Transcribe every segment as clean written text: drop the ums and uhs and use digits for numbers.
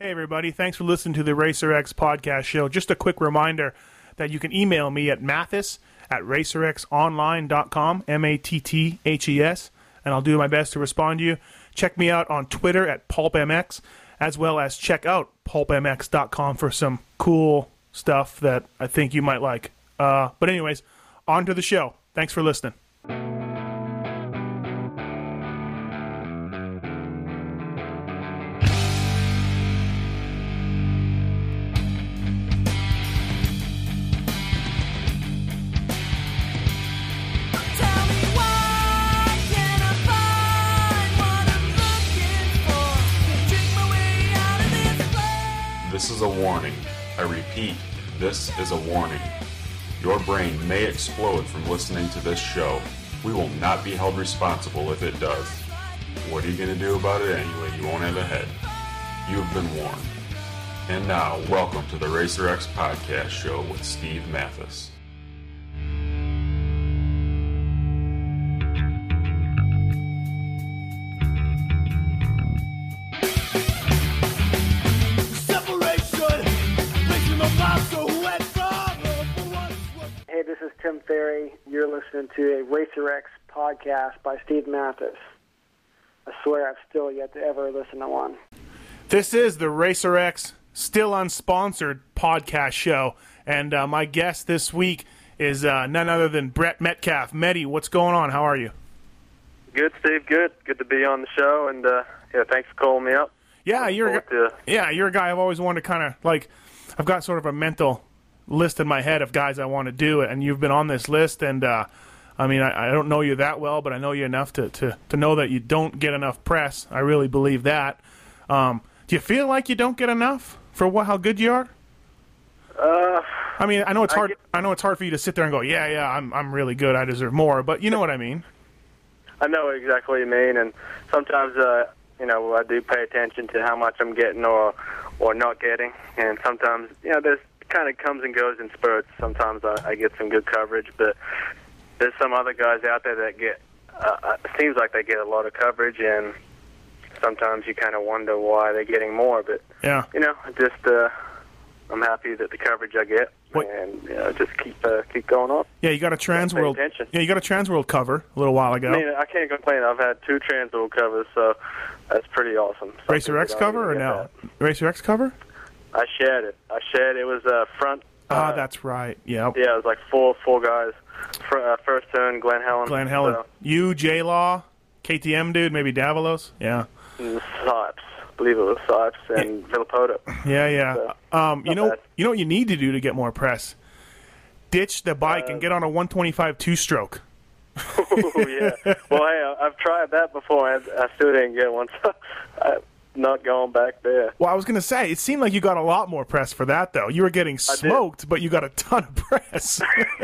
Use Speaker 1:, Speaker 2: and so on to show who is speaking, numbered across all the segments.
Speaker 1: Hey, everybody. Thanks for listening to the Racer X podcast show. Just a quick reminder that you can email me at mathis@racerxonline.com, MATTHES, and I'll do my best to respond to you. Check me out on Twitter at PulpMX, as well as check out pulpmx.com for some cool stuff that I think you might like. But anyways, on to the show. Thanks for listening.
Speaker 2: This is a warning. I repeat, this is a warning. Your brain may explode from listening to this show. We will not be held responsible if it does. What are you going to do about it anyway? You won't have a head. You've been warned. And now, welcome to the Racer X podcast show with Steve Mathis.
Speaker 3: Hey, this is Tim Ferry. You're listening to a Racer X podcast by Steve Mathis. I swear I've still yet to ever listen to one.
Speaker 1: This is the Racer X, still unsponsored podcast show, and my guest this week is none other than Brett Metcalf. Metty, what's going on? How are you?
Speaker 4: Good, Steve. Good. Good to be on the show, and thanks for calling me up.
Speaker 1: Yeah, you're a guy I've always wanted to kind of like. I've got sort of a mental list in my head of guys I want to do it, and you've been on this list, and I don't know you that well, but I know you enough to know that you don't get enough press. I really believe that. Do you feel like you don't get enough for how good you are? I mean, I know it's hard. I know it's hard for you to sit there and go, yeah, I'm really good. I deserve more, but you know what I mean.
Speaker 4: I know exactly what you mean, and sometimes I do pay attention to how much I'm getting or not getting, and sometimes there's kind of comes and goes in spurts. Sometimes I get some good coverage, but there's some other guys out there that get seems like they get a lot of coverage, and sometimes you kind of wonder why they're getting more. But I'm happy that the coverage I get, and just keep going on.
Speaker 1: Yeah, you got a Transworld. Yeah, you got a Transworld cover a little while ago.
Speaker 4: I mean, I can't complain. I've had 2 Transworld covers, so that's pretty awesome.
Speaker 1: Racer X cover or no? Racer X cover?
Speaker 4: I shared it. It was front.
Speaker 1: That's right. Yeah.
Speaker 4: Yeah, it was like four guys. First turn, Glenn Helen.
Speaker 1: So. You, J-Law, KTM dude, maybe Davalos. Yeah.
Speaker 4: Sipes. I believe it was Sipes and Villapoto.
Speaker 1: Yeah.
Speaker 4: So,
Speaker 1: you know what you need to do to get more press? Ditch the bike and get on a 125 two-stroke.
Speaker 4: Oh, yeah. Well, hey, I've tried that before. I still didn't get one, so I'm not going back there.
Speaker 1: Well, I was going to say, it seemed like you got a lot more press for that, though. You were getting smoked, but you got a ton of press.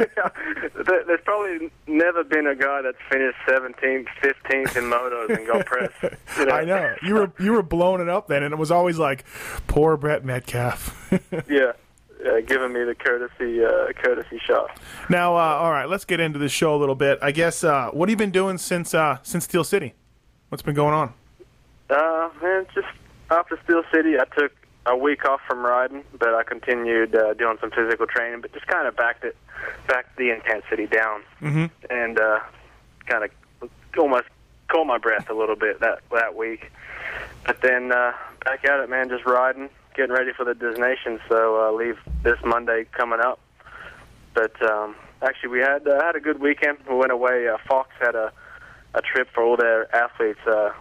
Speaker 4: There's probably never been a guy that's finished 17th, 15th in motos and got press.
Speaker 1: I know. You were blowing it up then, and it was always like, poor Brett Metcalf.
Speaker 4: Yeah. Giving me the courtesy shot.
Speaker 1: Now, all right, let's get into the show a little bit. I guess, what have you been doing since Steel City? What's been going on?
Speaker 4: Man, just after Steel City, I took a week off from riding, but I continued doing some physical training, but just kind of backed the intensity down, and kind of almost caught my breath a little bit that week. But then back at it, man, just riding. Getting ready for the destination, so leave this Monday coming up. But actually, we had a good weekend. We went away. Fox had a trip for all their athletes.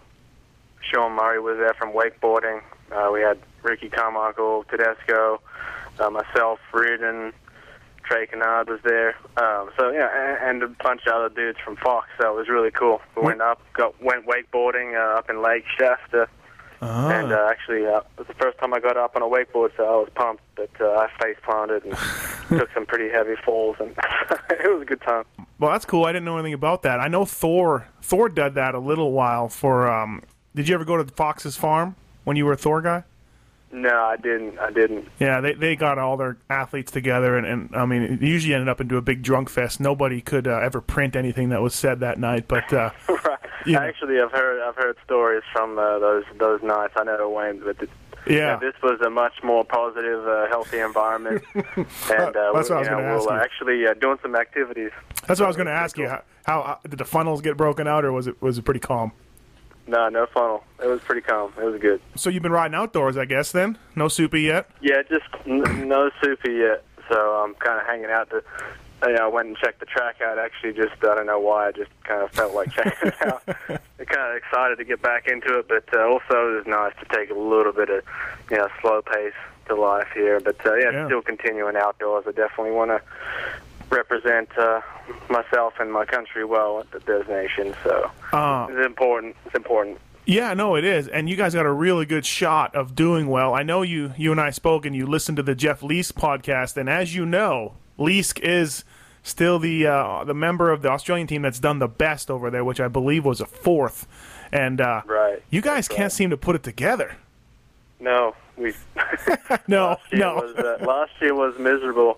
Speaker 4: Sean Murray was there from wakeboarding. We had Ricky Carmichael, Tedesco, myself, Reardon, Trey Kennard was there. And a bunch of other dudes from Fox. So it was really cool. We went wakeboarding up in Lake Shasta. And actually, it was the first time I got up on a wakeboard, so I was pumped. But I face planted and took some pretty heavy falls, and it was a good time.
Speaker 1: Well, that's cool. I didn't know anything about that. I know Thor did that a little while for. Did you ever go to Fox's farm when you were a Thor guy?
Speaker 4: No, I didn't.
Speaker 1: Yeah, they got all their athletes together, and I mean, it usually ended up into a big drunk fest. Nobody could ever print anything that was said that night, but
Speaker 4: right. Actually, I've heard stories from those nights. I never went, but
Speaker 1: Yeah.
Speaker 4: this was a much more positive, healthy environment. And
Speaker 1: that's what I was going to ask you.
Speaker 4: Actually doing some activities.
Speaker 1: That's what I was going to ask you. How did the funnels get broken out, or was it pretty calm?
Speaker 4: No funnel. It was pretty calm. It was good.
Speaker 1: So you've been riding outdoors, I guess, then? No soupy yet?
Speaker 4: Yeah, just no soupy yet. So I'm kind of hanging out I went and checked the track out. Actually, just I don't know why. I just kind of felt like checking it out. I'm kind of excited to get back into it, but also it's nice to take a little bit of slow pace to life here. But still continuing outdoors. I definitely want to represent myself and my country well at the destination. So it's important. It's important.
Speaker 1: Yeah, no, it is. And you guys got a really good shot of doing well. I know you and I spoke, and you listened to the Jeff Leask podcast, and as you know, Leask is still the member of the Australian team that's done the best over there, which I believe was a 4th. And
Speaker 4: right.
Speaker 1: You guys can't seem to put it together.
Speaker 4: No,
Speaker 1: no.
Speaker 4: Last year was miserable.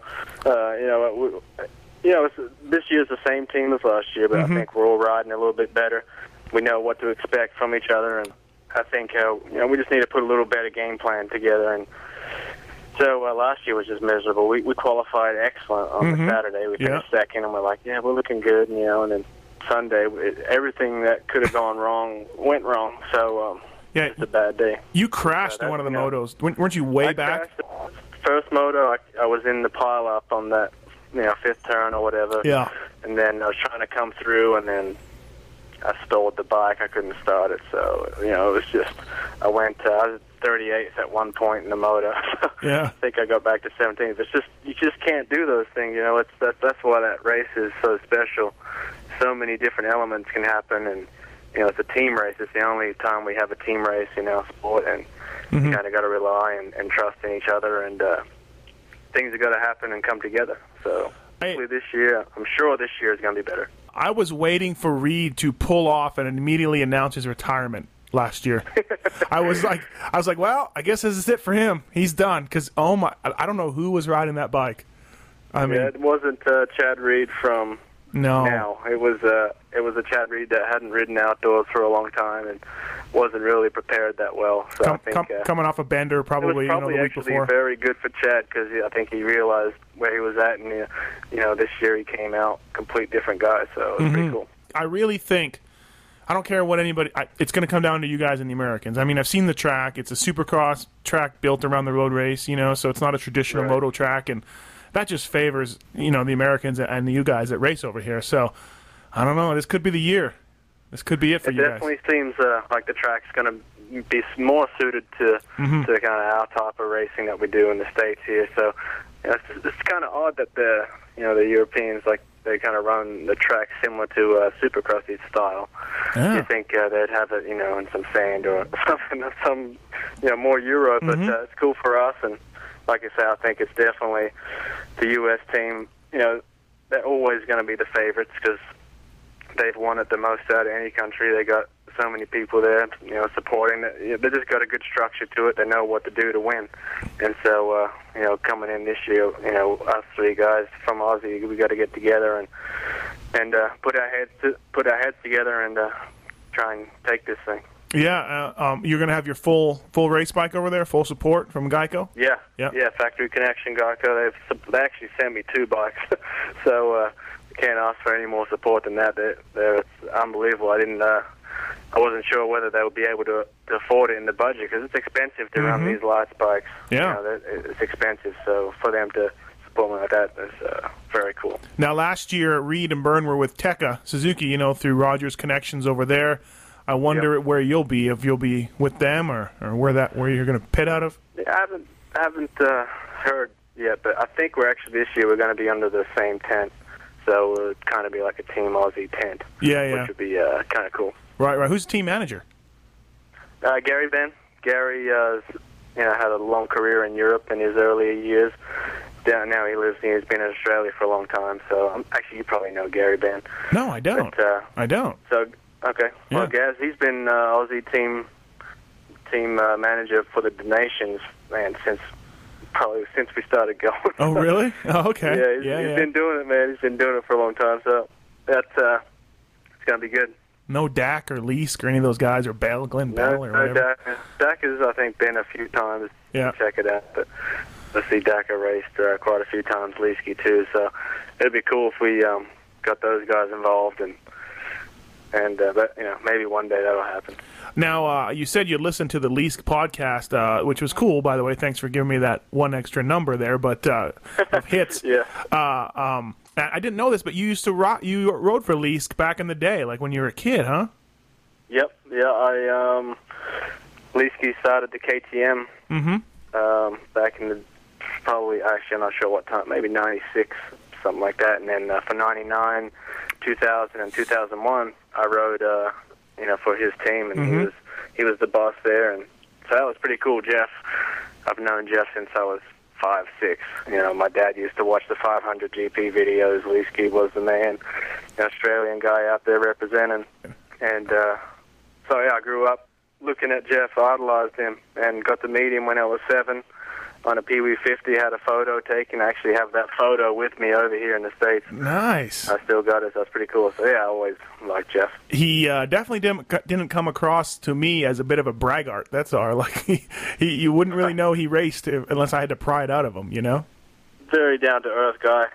Speaker 4: This year's the same team as last year, but I think we're all riding a little bit better. We know what to expect from each other, and I think we just need to put a little better game plan together. And so last year was just miserable. We qualified excellent on the Saturday. We finished second, and we're like, we're looking good, and then Sunday, everything that could have gone wrong went wrong. So it's a bad day.
Speaker 1: You crashed in one of the motos. Weren't you way back?
Speaker 4: First moto, I was in the pile up on that 5th turn or whatever.
Speaker 1: Yeah.
Speaker 4: And then I was trying to come through, and then I stalled the bike. I couldn't start it, so it was just. I was 38th at one point in the moto.
Speaker 1: Yeah.
Speaker 4: I think I got back to 17th. It's just you just can't do those things. That's why that race is so special. So many different elements can happen, and it's a team race. It's the only time we have a team race in our sport, and you kind of got to rely and trust in each other, and things have got to happen and come together. So hopefully this year, I'm sure this year is going to be better.
Speaker 1: I was waiting for Reed to pull off and immediately announce his retirement last year. I was like, well, I guess this is it for him. He's done. Because I don't know who was riding that bike. I mean,
Speaker 4: it wasn't Chad Reed from now. It was a Chad Reed that hadn't ridden outdoors for a long time and wasn't really prepared that well. So I think
Speaker 1: coming off a bender, probably,
Speaker 4: it was probably
Speaker 1: the week before.
Speaker 4: Very good for Chad because I think he realized where he was at, and this year he came out complete different guy. So it was pretty cool.
Speaker 1: I really think. I don't care what anybody. It's going to come down to you guys and the Americans. I mean, I've seen the track. It's a supercross track built around the road race, so it's not a traditional moto track, and that just favors the Americans and you guys that race over here. So I don't know. This could be the year. This could be it for you guys.
Speaker 4: It definitely seems like the track's going to be more suited to kind of our type of racing that we do in the States here. So it's kind of odd that the Europeans they kind of run the track similar to Supercrossy style.
Speaker 1: Yeah.
Speaker 4: You think they'd have it, in some sand or something, more Euro, but it's cool for us. And like I say, I think it's definitely the U.S. team. They're always going to be the favorites because they've won it the most out of any country. They got so many people there, supporting it. They just got a good structure to it. They know what to do to win. And so, coming in this year, us three guys from Aussie, we got to get together and put our heads together and try and take this thing.
Speaker 1: Yeah, you're going to have your full race bike over there, full support from Geico?
Speaker 4: Yeah, Factory Connection, Geico. They actually sent me 2 bikes, so can't ask for any more support than that. It's unbelievable. I wasn't sure whether they would be able to afford it in the budget because it's expensive to run these light bikes.
Speaker 1: Yeah,
Speaker 4: it's expensive. So for them to support me like that is very cool.
Speaker 1: Now, last year, Reed and Byrne were with Tekka Suzuki, through Rogers Connections over there. I wonder where you'll be, if you'll be with them or where you're going to pit out of.
Speaker 4: Yeah, I haven't heard yet, but I think this year we're going to be under the same tent, so it would kind of be like a Team Aussie tent.
Speaker 1: Yeah.
Speaker 4: Which would be kind of cool.
Speaker 1: Right. Who's the team manager?
Speaker 4: Gary Benn. Gary, had a long career in Europe in his earlier years. Now he's been in Australia for a long time. So actually, you probably know Gary Benn.
Speaker 1: No, I don't.
Speaker 4: But,
Speaker 1: I don't.
Speaker 4: So okay.
Speaker 1: Yeah.
Speaker 4: Well, Gaz, he's been Aussie team manager for the Nations, man, since we started going.
Speaker 1: Oh, really? Oh, okay.
Speaker 4: He's been doing it, man. He's been doing it for a long time. So that's it's gonna be good.
Speaker 1: No Dak or Leask or any of those guys, or Glenn Bell or whatever?
Speaker 4: No, Dak has, I think, been a few times.
Speaker 1: Yeah.
Speaker 4: Check it out. But let's see, Dak raced quite a few times, Leask too. So it'd be cool if we got those guys involved, and but, maybe one day that'll happen.
Speaker 1: Now, you said you listened to the Leask podcast, which was cool, by the way. Thanks for giving me that one extra number there, but of hits.
Speaker 4: Yeah.
Speaker 1: I didn't know this, but you used to you rode for Leask back in the day, like when you were a kid, huh?
Speaker 4: Yep. Yeah. Leask started the KTM. Back in probably, actually, I'm not sure what time, maybe 96, something like that. And then for 99, 2000, and 2001, I rode, for his team, and he was the boss there, and so that was pretty cool. Jeff, I've known Jeff since I was 5, 6. My dad used to watch the 500 GP videos. Leask was the man, the Australian guy out there representing, and so yeah, I grew up looking at Jeff, idolized him, and got to meet him when I was 7 on a Pee Wee 50. Had a photo taken. I actually have that photo with me over here in the States.
Speaker 1: Nice.
Speaker 4: I still got it. So that's pretty cool. So yeah, I always liked Jeff.
Speaker 1: He definitely didn't come across to me as a bit of a braggart. That's all. Like you wouldn't really know he raced unless I had to pry it out of him.
Speaker 4: Very down to earth guy.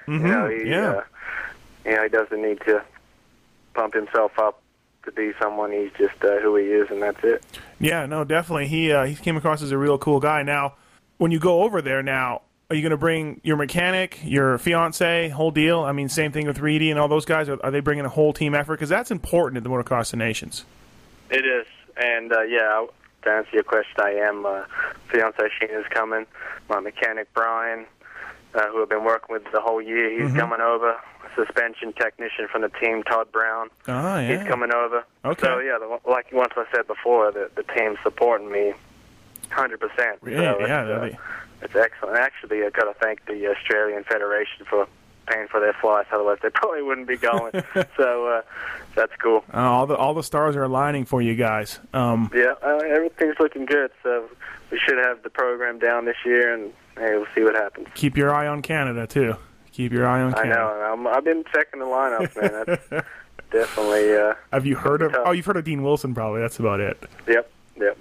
Speaker 1: He
Speaker 4: he doesn't need to pump himself up to be someone. He's just who he is, and that's it.
Speaker 1: Yeah, no, definitely. He came across as a real cool guy. Now, when you go over there now, are you going to bring your mechanic, your fiance, whole deal? I mean, same thing with Reedy and all those guys. Are they bringing a whole team effort? Because that's important in the Motocross of Nations.
Speaker 4: It is. And, to answer your question, I am. Fiance Sheena's coming. My mechanic, Brian, who I've been working with the whole year, he's coming over. Suspension technician from the team, Todd Brown.
Speaker 1: Oh, yeah.
Speaker 4: He's coming over.
Speaker 1: Okay.
Speaker 4: So, like once I said before, the team's supporting me 100%.
Speaker 1: Really?
Speaker 4: So it's excellent. Actually, I've got to thank the Australian Federation for paying for their flights. Otherwise, they probably wouldn't be going. So that's cool.
Speaker 1: All the stars are aligning for you guys.
Speaker 4: Everything's looking good. So we should have the program down this year, and we'll see what happens.
Speaker 1: Keep your eye on Canada too. Keep your eye on Canada.
Speaker 4: I know. I've been checking the lineups, man. That's definitely.
Speaker 1: Have you heard of? Oh, you've heard of Dean Wilson, probably. That's about it.
Speaker 4: Yep.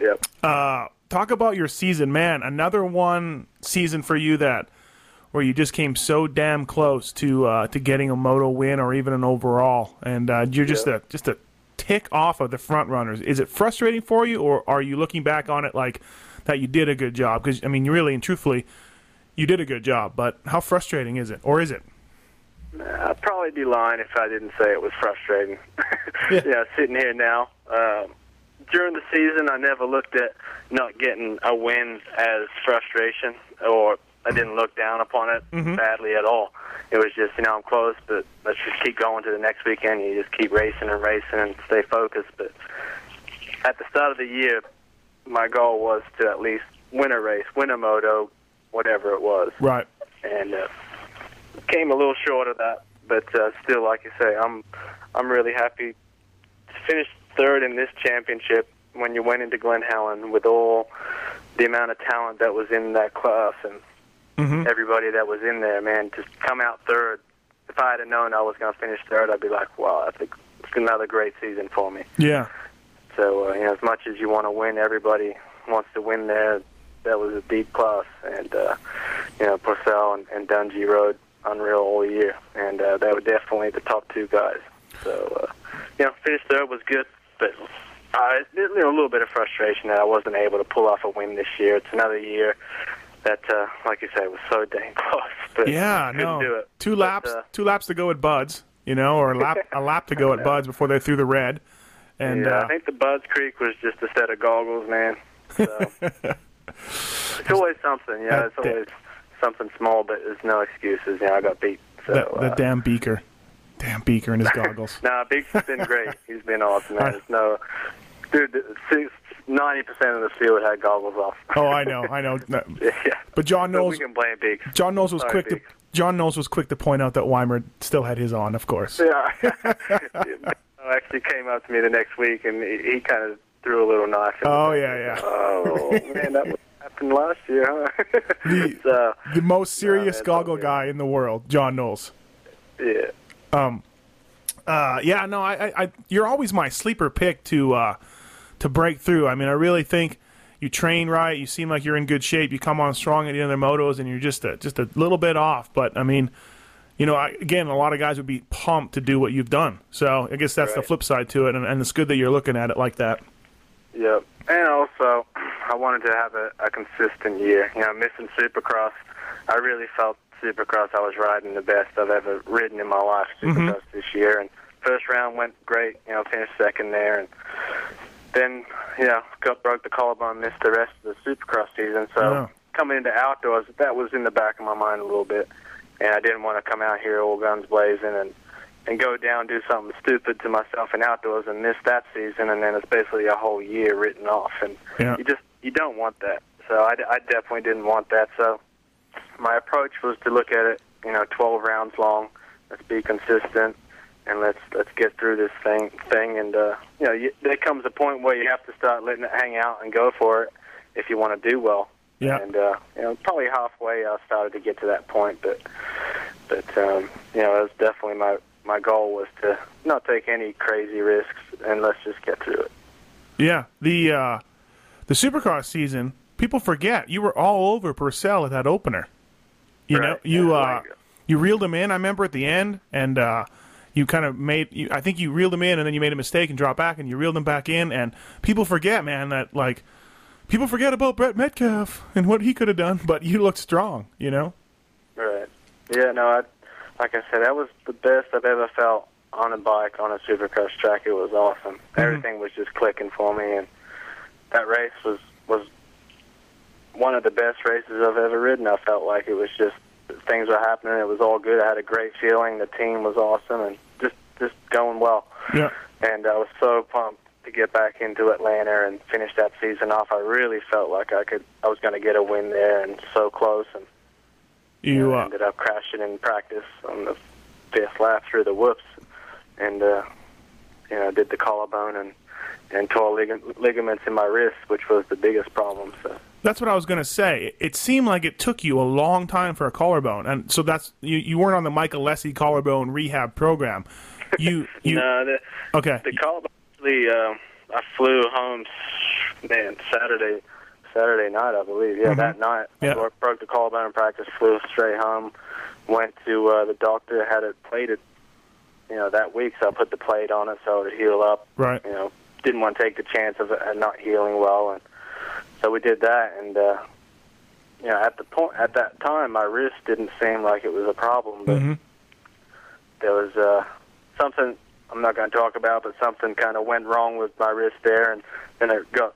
Speaker 1: Talk about your season, man. Another one season for you where you just came so damn close to getting a moto win or even an overall, and you're just a tick off of the front runners. Is it frustrating for you, or are you looking back on it like that you did a good job? Because I mean, really and truthfully, you did a good job. But how frustrating is it, or is it?
Speaker 4: I'd probably be lying if I didn't say it was frustrating. Sitting here now. During the season, I never looked at not getting a win as frustration, or I didn't look down upon it badly at all. It was just, I'm close, but let's just keep going to the next weekend. You just keep racing and stay focused. But at the start of the year, my goal was to at least win a race, win a moto, whatever it was.
Speaker 1: Right.
Speaker 4: And came a little short of that, but still, like you say, I'm really happy to finish third in this championship when you went into Glen Helen with all the amount of talent that was in that class and everybody that was in there, man, to come out third. If I had known I was going to finish third, I'd be like, wow, that's another great season for me.
Speaker 1: Yeah.
Speaker 4: So, as much as you want to win, everybody wants to win there. That was a deep class. And, Purcell and Dungey rode unreal all year. And they were definitely the top two guys. So, finish third was good. But a little bit of frustration that I wasn't able to pull off a win this year. It's another year that, like you say, was so dang close. But couldn't do it.
Speaker 1: Two laps to go at Bud's, or a lap to go at Bud's before they threw the red. And
Speaker 4: I think the Bud's Creek was just a set of goggles, man. So it's always something. It's always something small, but there's no excuses. I got beat. So
Speaker 1: the damn Beaker. Damn Beaker and his goggles.
Speaker 4: Nah, Beaker's been great. He's been awesome, man. Dude, 90% of the field had goggles off.
Speaker 1: Oh, I know.
Speaker 4: Yeah.
Speaker 1: But John Knowles.
Speaker 4: We can blame Beak.
Speaker 1: John Knowles was quick to point out that Weimer still had his on, of course.
Speaker 4: Yeah. Actually came up to me the next week, and he kind of threw a little knife.
Speaker 1: Oh, yeah.
Speaker 4: Oh, man, that happened last year, huh?
Speaker 1: The most serious goggle guy in the world, John Knowles.
Speaker 4: Yeah.
Speaker 1: Yeah, no, I you're always my sleeper pick to break through. I mean, I really think you train right. You seem like you're in good shape. You come on strong at the end of the motos, and you're just a little bit off. But I mean, you know, again, a lot of guys would be pumped to do what you've done. So I guess that's the flip side to it, and it's good that you're looking at it like that.
Speaker 4: Yep. And also, I wanted to have a consistent year. You know, missing Supercross, I really felt Supercross I was riding the best I've ever ridden in my life, Supercross this year. And first round went great, you know, finished second there. And then, you know, broke the collarbone, missed the rest of the Supercross season. So coming into outdoors, that was in the back of my mind a little bit. And I didn't want to come out here all guns blazing and go down, do something stupid to myself in outdoors and miss that season, and then it's basically a whole year written off. And you don't want that. So I definitely didn't want that. So my approach was to look at it, you know, 12 rounds long. Let's be consistent, and let's get through this thing. And you know, there comes a point where you have to start letting it hang out and go for it if you want to do well.
Speaker 1: Yeah.
Speaker 4: And you know, probably halfway I started to get to that point, but you know, it was definitely my goal was to not take any crazy risks, and let's just get through it.
Speaker 1: Yeah, the Supercross season, people forget you were all over Purcell at that opener. You know, you reeled him in. I remember at the end, and you kind of I think you reeled him in, and then you made a mistake and dropped back, and you reeled him back in. And people forget, man, that like people forget about Brett Metcalf and what he could have done, but you looked strong. You know.
Speaker 4: Right. Yeah. No. Like I said, that was the best I've ever felt on a bike on a Supercross track. It was awesome. Everything was just clicking for me, and that race was one of the best races I've ever ridden. I felt like it was just things were happening. It was all good. I had a great feeling. The team was awesome, and just going well.
Speaker 1: Yeah.
Speaker 4: And I was so pumped to get back into Atlanta and finish that season off. I really felt like I was going to get a win there, and so close. And
Speaker 1: you
Speaker 4: ended up crashing in practice on the fifth lap through the whoops, and you know, did the collarbone and tore ligaments in my wrist, which was the biggest problem. So
Speaker 1: that's what I was going to say. It seemed like it took you a long time for a collarbone, and so that's you weren't on the Michael Lessie collarbone rehab program.
Speaker 4: No, the collarbone. I flew home, man, Saturday night, I believe. Yeah, that night.
Speaker 1: Yeah.
Speaker 4: I broke the collarbone in practice, flew straight home, went to the doctor, had it plated, you know, that week, so I put the plate on it so it would heal up.
Speaker 1: Right.
Speaker 4: You know, didn't want to take the chance of it not healing well, and so we did that. And you know, at that time, my wrist didn't seem like it was a problem, but there was something I'm not going to talk about, but something kind of went wrong with my wrist there, and then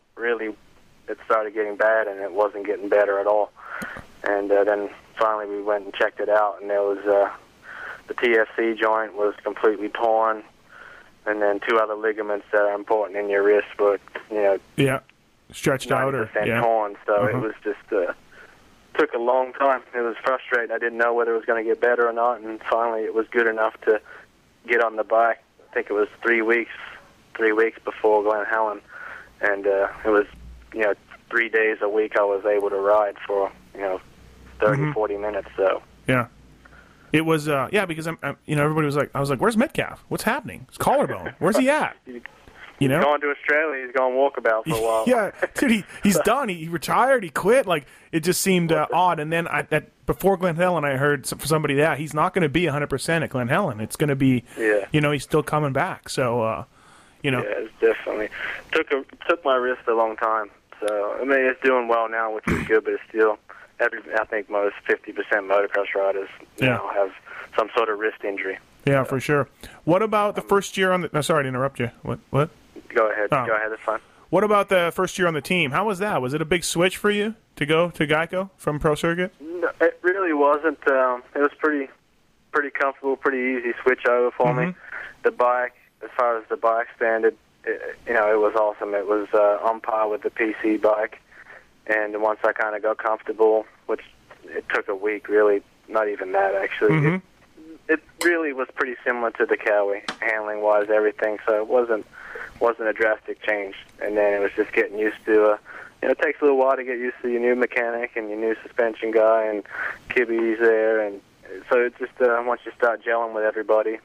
Speaker 4: it started getting bad, and it wasn't getting better at all. And then finally we went and checked it out, and there was the TFC joint was completely torn, and then two other ligaments that are important in your wrist were, you know,
Speaker 1: stretched out or
Speaker 4: torn. So it was just took a long time. It was frustrating. I didn't know whether it was going to get better or not, and finally it was good enough to get on the bike. I think it was 3 weeks before Glen Helen, and it was, you know, 3 days a week I was able to ride for, you know, 30, 40 minutes. So
Speaker 1: yeah, it was because I'm you know, everybody was like, I was like, where's Metcalf? What's happening? His collarbone. Where's he at? You know,
Speaker 4: he's going to Australia. He's going walkabout for a while.
Speaker 1: Yeah, dude, he's done. He retired. He quit. Like, it just seemed odd. And then before Glen Helen, I heard from somebody that he's not going to be 100% at Glen Helen. It's going to be, you know, he's still coming back. So, you know,
Speaker 4: yeah, it's definitely took my wrist a long time. So I mean, it's doing well now, which is good, but it's still I think most 50% motocross riders now have some sort of wrist injury.
Speaker 1: Yeah, for sure. What about the first year on the? No, sorry to interrupt you. What?
Speaker 4: Go ahead. Go ahead. It's fine.
Speaker 1: What about the first year on the team? How was that? Was it a big switch for you to go to Geico from Pro Circuit?
Speaker 4: No, it really wasn't. It was pretty comfortable, pretty easy switch over for me. The bike, as far as the bike standard, you know, it was awesome. It was on par with the PC bike, and once I kind of got comfortable, which it took a week, really, not even that actually. It really was pretty similar to the Cowie, handling-wise, everything. So it wasn't a drastic change. And then it was just getting used to, you know, it takes a little while to get used to your new mechanic and your new suspension guy, and Kibby's there. And so it's just once you start gelling with everybody,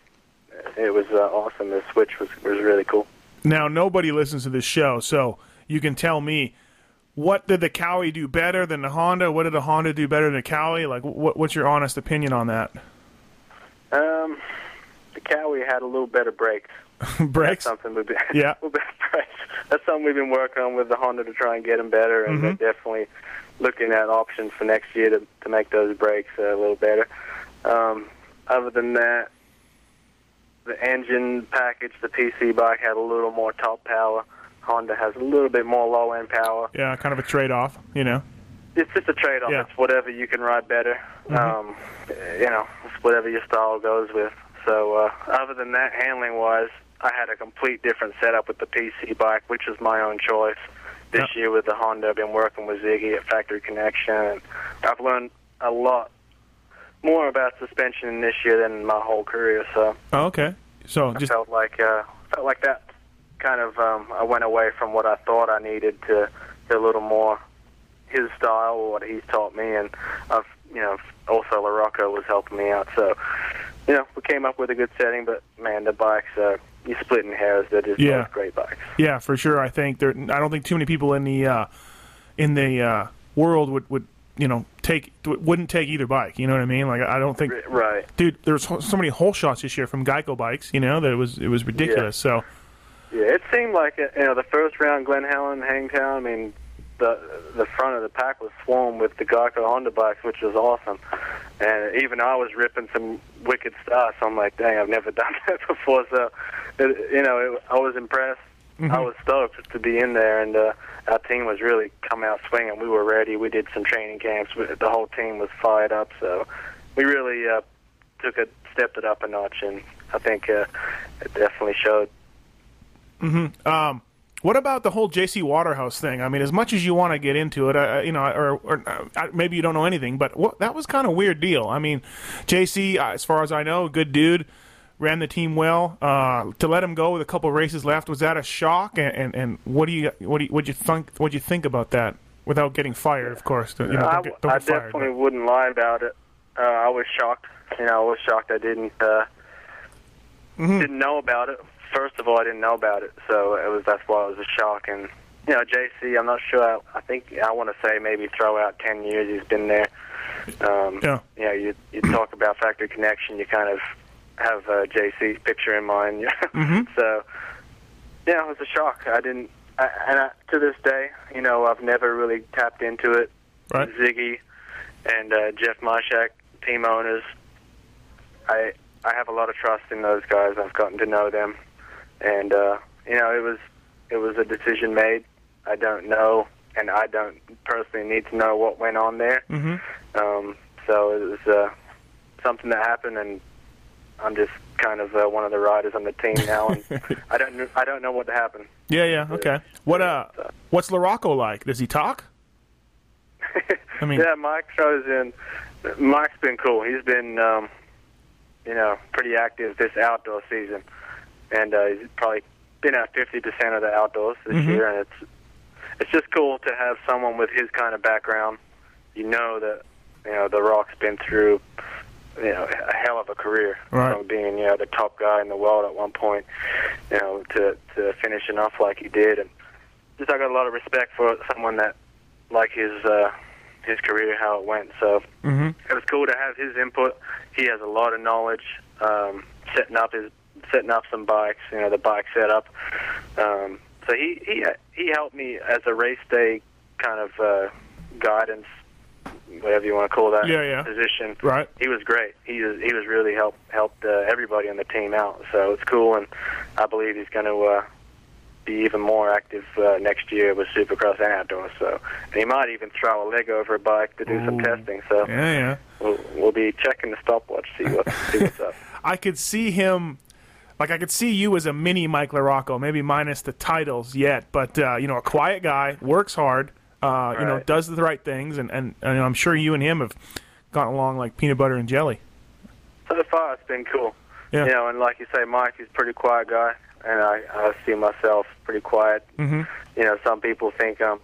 Speaker 4: it was awesome. The switch was really cool.
Speaker 1: Now, nobody listens to this show, so you can tell me, what did the Cowie do better than the Honda? What did the Honda do better than the Cowie? Like, what's your honest opinion on that?
Speaker 4: The Cowie had a little better brakes.
Speaker 1: Brakes?
Speaker 4: That's something
Speaker 1: yeah.
Speaker 4: A little better brakes. That's something we've been working on with the Honda to try and get them better, and definitely looking at options for next year to make those brakes a little better. Other than that, the engine package, the PC bike had a little more top power. Honda has a little bit more low-end power.
Speaker 1: Yeah, kind of a trade-off, you know.
Speaker 4: It's just a trade-off.
Speaker 1: Yeah.
Speaker 4: It's whatever you can ride better. It's whatever your style goes with. So other than that, handling-wise, I had a complete different setup with the PC bike, which was my own choice. This year with the Honda, I've been working with Ziggy at Factory Connection, and I've learned a lot more about suspension this year than my whole career. So
Speaker 1: okay. So
Speaker 4: I felt like that kind of I went away from what I thought I needed to a little more his style or what he's taught me, and also LaRocco was helping me out. So we came up with a good setting, but man, the bikes you're splitting hairs. They're just both great bikes.
Speaker 1: Yeah, for sure. I don't think too many people in the world wouldn't take either bike. You know what I mean? Like, I don't think.
Speaker 4: Right.
Speaker 1: Dude, there's so many hole shots this year from Geico bikes. You know that it was ridiculous. So.
Speaker 4: Yeah, it seemed like the first round, Glen Helen, Hangtown. I mean, the front of the pack was swarmed with the Geico Honda bikes, which was awesome. And even I was ripping some wicked stuff. So I'm like, dang, I've never done that before. So, I was impressed. Mm-hmm. I was stoked to be in there, and our team was really come out swinging. We were ready. We did some training camps. The whole team was fired up. So we really stepped it up a notch, and I think it definitely showed.
Speaker 1: Mm-hmm. What about the whole J.C. Waterhouse thing? I mean, as much as you want to get into it, or maybe you don't know anything, but that was kind of a weird deal. I mean, J.C., as far as I know, good dude, ran the team well. To let him go with a couple races left, was that a shock? And what'd you think about that? Without getting fired, of course. Don't get
Speaker 4: I
Speaker 1: fired,
Speaker 4: definitely wouldn't lie about it. I was shocked. I was shocked. I didn't know about it. First of all, I didn't know about it, so that's why it was a shock. And JC, I'm not sure. I think I want to say maybe throw out 10 years he's been there. You talk about Factory Connection, you kind of have JC's picture in mind. So it was a shock. To this day, I've never really tapped into it.
Speaker 1: Right.
Speaker 4: Ziggy and Jeff Myshak, team owners. I have a lot of trust in those guys. I've gotten to know them. And it was a decision made. I don't know, and I don't personally need to know what went on there.
Speaker 1: Mm-hmm.
Speaker 4: So it was something that happened, and I'm just kind of one of the riders on the team now, and I don't know what happened.
Speaker 1: Yeah. Okay. What's LaRocco like? Does he talk? I mean,
Speaker 4: yeah, Mike throws in. Mike's been cool. He's been pretty active this outdoor season. And he's probably been at 50% of the outdoors this year, and it's just cool to have someone with his kind of background. That the Rock's been through a hell of a career,
Speaker 1: right,
Speaker 4: from being the top guy in the world at one point, to finishing off like he did, and just I got a lot of respect for someone that like his career, how it went. So it was cool to have his input. He has a lot of knowledge, setting up some bikes, the bike setup. So he helped me as a race day kind of guidance, whatever you want to call that position.
Speaker 1: Right.
Speaker 4: He was great. He was really helped everybody on the team out. So it's cool, and I believe he's going to be even more active next year with Supercross and outdoors. So, and he might even throw a leg over a bike to do some testing. So we'll be checking the stopwatch, see what's up.
Speaker 1: I could see him. Like, I could see you as a mini Mike LaRocco, maybe minus the titles yet, but, a quiet guy, works hard,
Speaker 4: right,
Speaker 1: does the right things, and I'm sure you and him have gotten along like peanut butter and jelly.
Speaker 4: So far, it's been cool.
Speaker 1: Yeah.
Speaker 4: And like you say, Mike is a pretty quiet guy, and I see myself pretty quiet.
Speaker 1: Mm-hmm.
Speaker 4: Some people think I'm,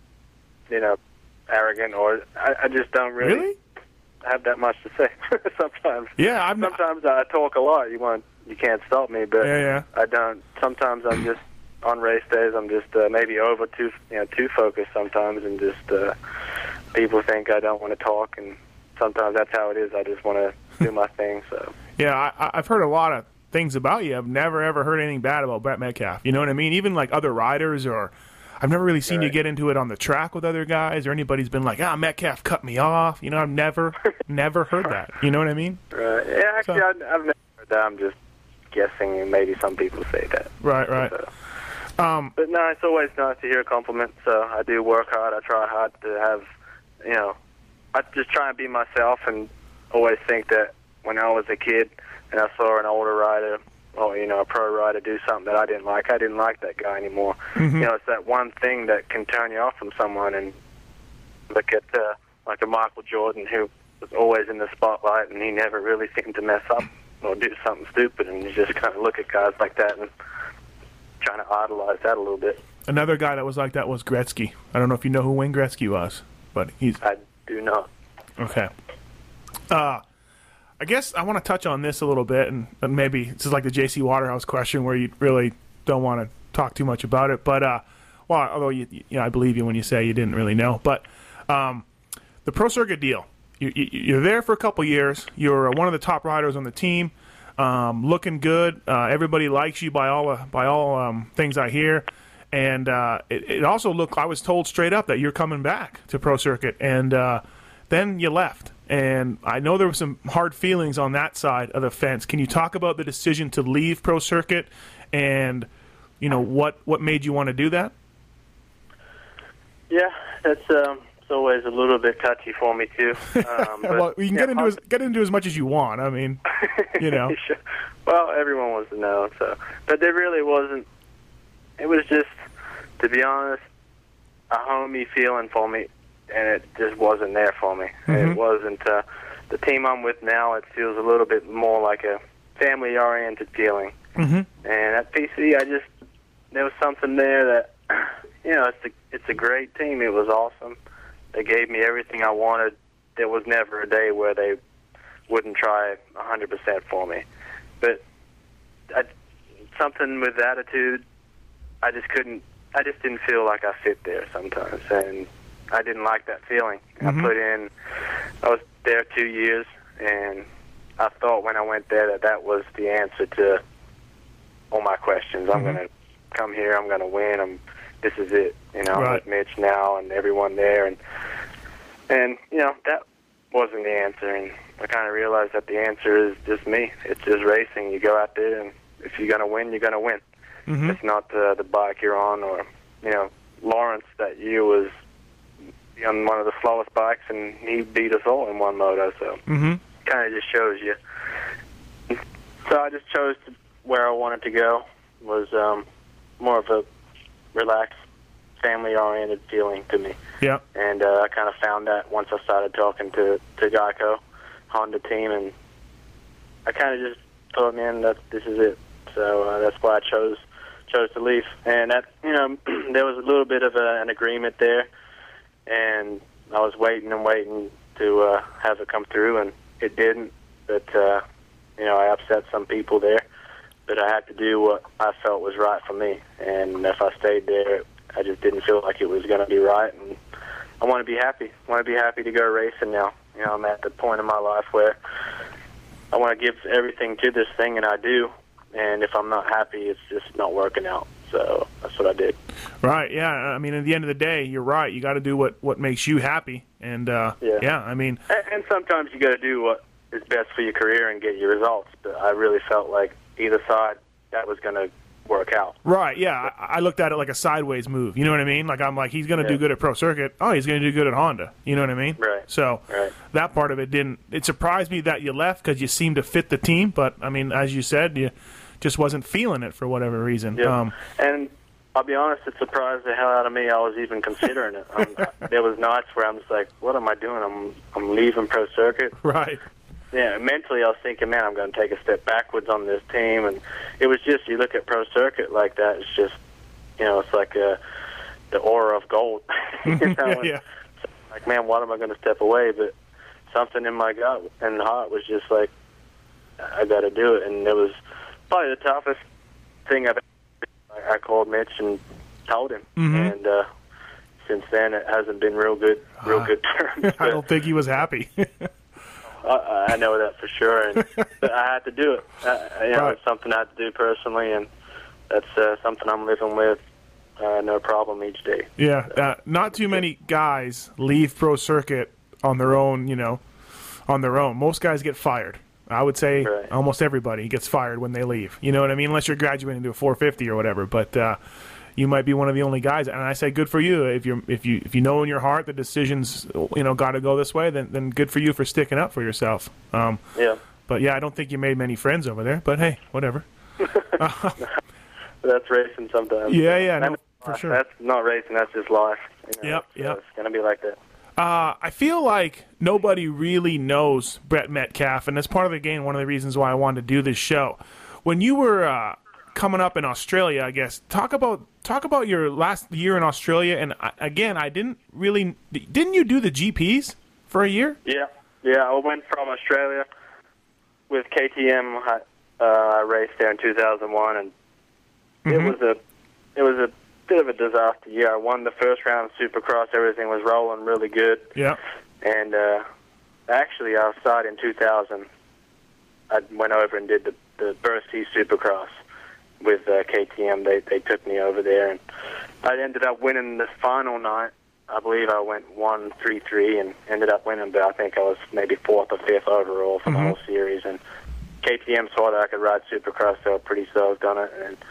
Speaker 4: arrogant, or I just don't really have that much to say sometimes.
Speaker 1: Yeah,
Speaker 4: sometimes I talk a lot. You want you can't stop me. But
Speaker 1: yeah.
Speaker 4: I don't. Sometimes I'm just on race days. I'm just maybe too focused sometimes, and just people think I don't want to talk, and sometimes that's how it is. I just want to do my thing. So
Speaker 1: yeah, I've heard a lot of things about you. I've never ever heard anything bad about Brett Metcalf. You know what I mean? Even like other riders, or I've never really seen you get into it on the track with other guys, or anybody's been like, Metcalf cut me off. You know, I've never heard that. You know what I mean?
Speaker 4: Right. Yeah, actually, I've never heard that. I'm just guessing, and maybe some people say that.
Speaker 1: Right.
Speaker 4: But no, it's always nice to hear a compliment. So I do work hard. I try hard to have, I just try and be myself, and always think that when I was a kid and I saw an older rider or, a pro rider do something that I didn't like that guy anymore.
Speaker 1: Mm-hmm.
Speaker 4: It's that one thing that can turn you off from someone. And look at like a Michael Jordan, who was always in the spotlight, and he never really seemed to mess up or do something stupid. And you just kind of look at guys like that and trying to idolize that a little bit.
Speaker 1: Another guy that was like that was Gretzky. I don't know if you know who Wayne Gretzky was, but
Speaker 4: I do not.
Speaker 1: Okay. I guess I want to touch on this a little bit, and maybe this is like the J.C. Waterhouse question where you really don't want to talk too much about it. But, although I believe you when you say you didn't really know. But the Pro Circuit deal, you're there for a couple years. You're one of the top riders on the team, looking good. Everybody likes you by all things I hear. And it also looked, I was told straight up that you're coming back to Pro Circuit, and then you left. And I know there were some hard feelings on that side of the fence. Can you talk about the decision to leave Pro Circuit, and what made you want to do that?
Speaker 4: Yeah, that's it's always a little bit touchy for me too.
Speaker 1: Well, you can get into as much as you want. I mean,
Speaker 4: Sure. Well, everyone wants to know. So, but there really wasn't. It was just, to be honest, a homey feeling for me. And it just wasn't there for me.
Speaker 1: Mm-hmm.
Speaker 4: It wasn't the team I'm with now. It feels a little bit more like a family-oriented feeling.
Speaker 1: Mm-hmm.
Speaker 4: And at PC, there was something there that, it's a great team. It was awesome. They gave me everything I wanted. There was never a day where they wouldn't try 100% for me. But something with attitude, I just didn't feel like I fit there sometimes, and I didn't like that feeling.
Speaker 1: Mm-hmm.
Speaker 4: I was there 2 years, and I thought when I went there that was the answer to all my questions.
Speaker 1: Mm-hmm.
Speaker 4: I'm going to come here, I'm going to win, this is it. I'm
Speaker 1: right.
Speaker 4: with Mitch now and everyone there, and that wasn't the answer, and I kind of realized that the answer is just me. It's just racing. You go out there, and if you're going to win, you're going to win.
Speaker 1: Mm-hmm.
Speaker 4: It's not the bike you're on, or, Lawrence that year was on one of the slowest bikes, and he beat us all in one moto, so
Speaker 1: mm-hmm.
Speaker 4: kind of just shows you. So I just chose where I wanted to go. Was more of a relaxed, family-oriented feeling to me.
Speaker 1: Yeah.
Speaker 4: And I kind of found that once I started talking to Geico, Honda team, and I kind of just thought, man, this is it. So that's why I chose to leave. And that, there was a little bit of an agreement there. And I was waiting to have it come through, and it didn't. But, I upset some people there. But I had to do what I felt was right for me. And if I stayed there, I just didn't feel like it was going to be right. And I want to be happy. I want to be happy to go racing now. I'm at the point in my life where I want to give everything to this thing, and I do. And if I'm not happy, it's just not working out. So that's what I did.
Speaker 1: Right, yeah. I mean, at the end of the day, you're right. You got to do what makes you happy. And, yeah, I mean...
Speaker 4: And sometimes you got to do what is best for your career and get your results. But I really felt like either side, that was going to work out.
Speaker 1: Right, yeah. I looked at it like a sideways move. You know what I mean? Like, I'm like, he's going to do good at Pro Circuit. Oh, he's going to do good at Honda. You know what I mean?
Speaker 4: Right.
Speaker 1: So that part of it didn't... It surprised me that you left because you seemed to fit the team. But, I mean, as you said, you just wasn't feeling it for whatever reason.
Speaker 4: Yeah. And I'll be honest, it surprised the hell out of me I was even considering it. There was nights where I'm just like, what am I doing? I'm leaving Pro Circuit.
Speaker 1: Right.
Speaker 4: Yeah, mentally I was thinking, man, I'm going to take a step backwards on this team. And it was just, you look at Pro Circuit like that, it's just, it's like the aura of gold.
Speaker 1: Yeah.
Speaker 4: Like, man, why am I going to step away? But something in my gut and heart was just like, I got to do it. And there was probably the toughest thing I called Mitch and told him,
Speaker 1: Mm-hmm.
Speaker 4: and since then it hasn't been real good terms.
Speaker 1: I don't think he was happy.
Speaker 4: I know that for sure, and but I had to do it.
Speaker 1: Right.
Speaker 4: It's something I had to do personally, and that's something I'm living with. No problem each day.
Speaker 1: Yeah, not too many guys leave pro circuit on their own, on their own. Most guys get fired. I would say
Speaker 4: Right.
Speaker 1: almost everybody gets fired when they leave. You know what I mean? Unless you're graduating to a 450 or whatever. But you might be one of the only guys. And I say good for you. If you know in your heart the decision's got to go this way, then good for you for sticking up for yourself.
Speaker 4: Yeah.
Speaker 1: But yeah, I don't think you made many friends over there. But hey, whatever.
Speaker 4: That's racing sometimes.
Speaker 1: Yeah, no, for sure.
Speaker 4: That's not racing. That's just life.
Speaker 1: Yep.
Speaker 4: It's gonna be like that.
Speaker 1: I feel like nobody really knows Brett Metcalf, and that's part of the game. One of the reasons why I wanted to do this show. When you were coming up in Australia, I guess talk about your last year in Australia. And again, didn't you do the GPs for a year?
Speaker 4: Yeah. I went from Australia with KTM. I raced there in 2001, and
Speaker 1: Mm-hmm.
Speaker 4: it was a bit of a disaster year. I won the first round of Supercross. Everything was rolling really good.
Speaker 1: Yeah.
Speaker 4: And actually, outside in 2000, I went over and did the Bercy Supercross with KTM. They took me over there, and I ended up winning the final night. I believe I went 1-3-3 and ended up winning, but I think I was maybe 4th or 5th overall for the whole series. And KTM saw that I could ride Supercross. They were pretty stoked on it. And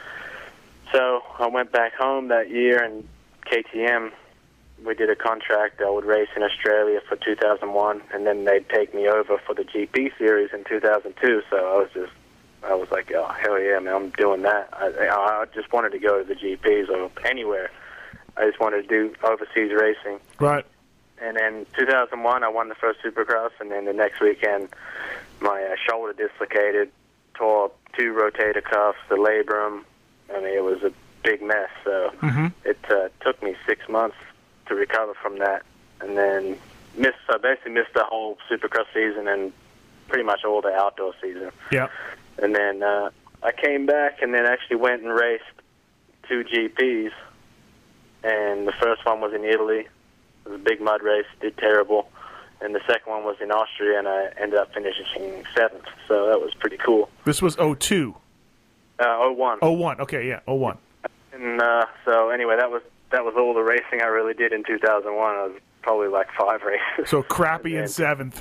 Speaker 4: so I went back home that year, and KTM, we did a contract. I would race in Australia for 2001, and then they'd take me over for the GP series in 2002. So I was like, oh, hell yeah, man, I'm doing that. I just wanted to go to the GPs or anywhere. I just wanted to do overseas racing.
Speaker 1: Right.
Speaker 4: And then 2001, I won the first Supercross, and then the next weekend, my shoulder dislocated, tore 2 rotator cuffs, the labrum. I mean, it was a big mess. So it took me 6 months to recover from that, and then basically missed the whole Supercross season and pretty much all the outdoor season.
Speaker 1: Yeah.
Speaker 4: And then I came back and then actually went and raced 2 GPs, and the first one was in Italy. It was a big mud race, did terrible. And the second one was in Austria, and I ended up finishing 7th. So that was pretty cool.
Speaker 1: This was 02.
Speaker 4: 01.
Speaker 1: 01. Okay, yeah, 01.
Speaker 4: And so anyway, that was all the racing I really did in 2001. I was probably like 5 races.
Speaker 1: So crappy in 7th.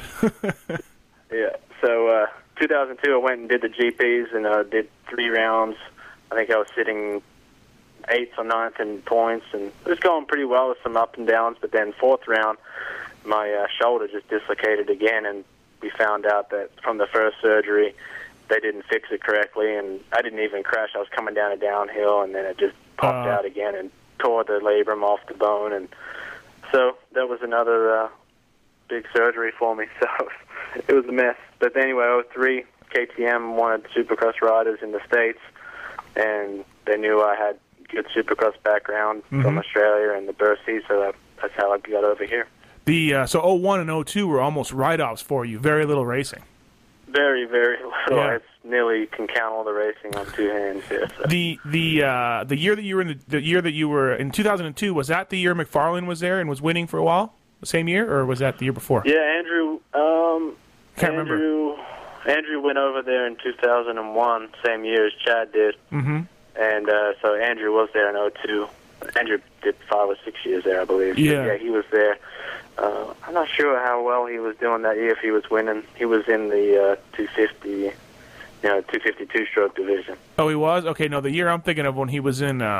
Speaker 4: Yeah. So 2002, I went and did the GPs, and I did 3 rounds. I think I was sitting 8th or 9th in points, and it was going pretty well with some up and downs. But then 4th round, my shoulder just dislocated again, and we found out that from the first surgery, they didn't fix it correctly, and I didn't even crash. I was coming down a downhill, and then it just popped out again and tore the labrum off the bone, and so that was another big surgery for me. So it was a mess. But anyway, 03, KTM wanted Supercross riders in the States, and they knew I had good Supercross background from Australia and the Bercy, so that's how I got over here.
Speaker 1: So 01 and 02 were almost write-offs for you. Very little racing.
Speaker 4: Very, very little.
Speaker 1: Yeah.
Speaker 4: It's nearly can count all the racing on 2 hands here. So.
Speaker 1: The year that you were in the year that you were in 2002, was that the year McFarlane was there and was winning for a while? The same year, or was that the year before?
Speaker 4: Yeah, Andrew.
Speaker 1: Can't remember.
Speaker 4: Andrew went over there in 2001, same year as Chad did.
Speaker 1: Mm-hmm.
Speaker 4: And so Andrew was there in 02. Andrew did 5 or 6 years there, I believe.
Speaker 1: Yeah.
Speaker 4: Yeah, he was there. I'm not sure how well he was doing that year, if he was winning. He was in the 250, 252-stroke division.
Speaker 1: Oh, he was? Okay, no, the year I'm thinking of when he was in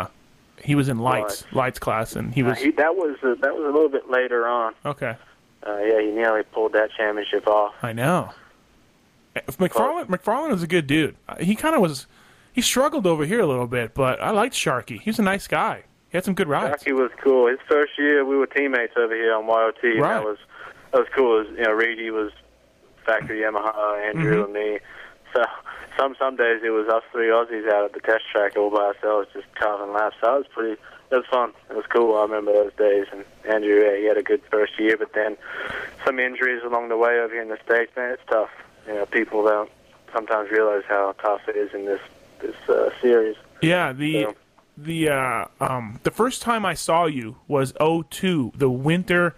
Speaker 1: lights class, and he was.
Speaker 4: That was a little bit later on.
Speaker 1: Okay.
Speaker 4: Yeah, he nearly pulled that championship off.
Speaker 1: I know. McFarlane was a good dude. He kind of was. He struggled over here a little bit, but I liked Sharky. He was a nice guy. He had some good rides.
Speaker 4: Sharky was cool. His first year, we were teammates over here on YOT. And
Speaker 1: right.
Speaker 4: That was cool. Reedy was factory Yamaha, Andrew and me. So some days it was us 3 Aussies out at the test track all by ourselves, just carving laps. So it was fun. It was cool. I remember those days. And Andrew, he had a good first year, but then some injuries along the way over here in the States. Man, it's tough. People don't sometimes realize how tough it is in this this series.
Speaker 1: Yeah, the first time I saw you was 2002, the winter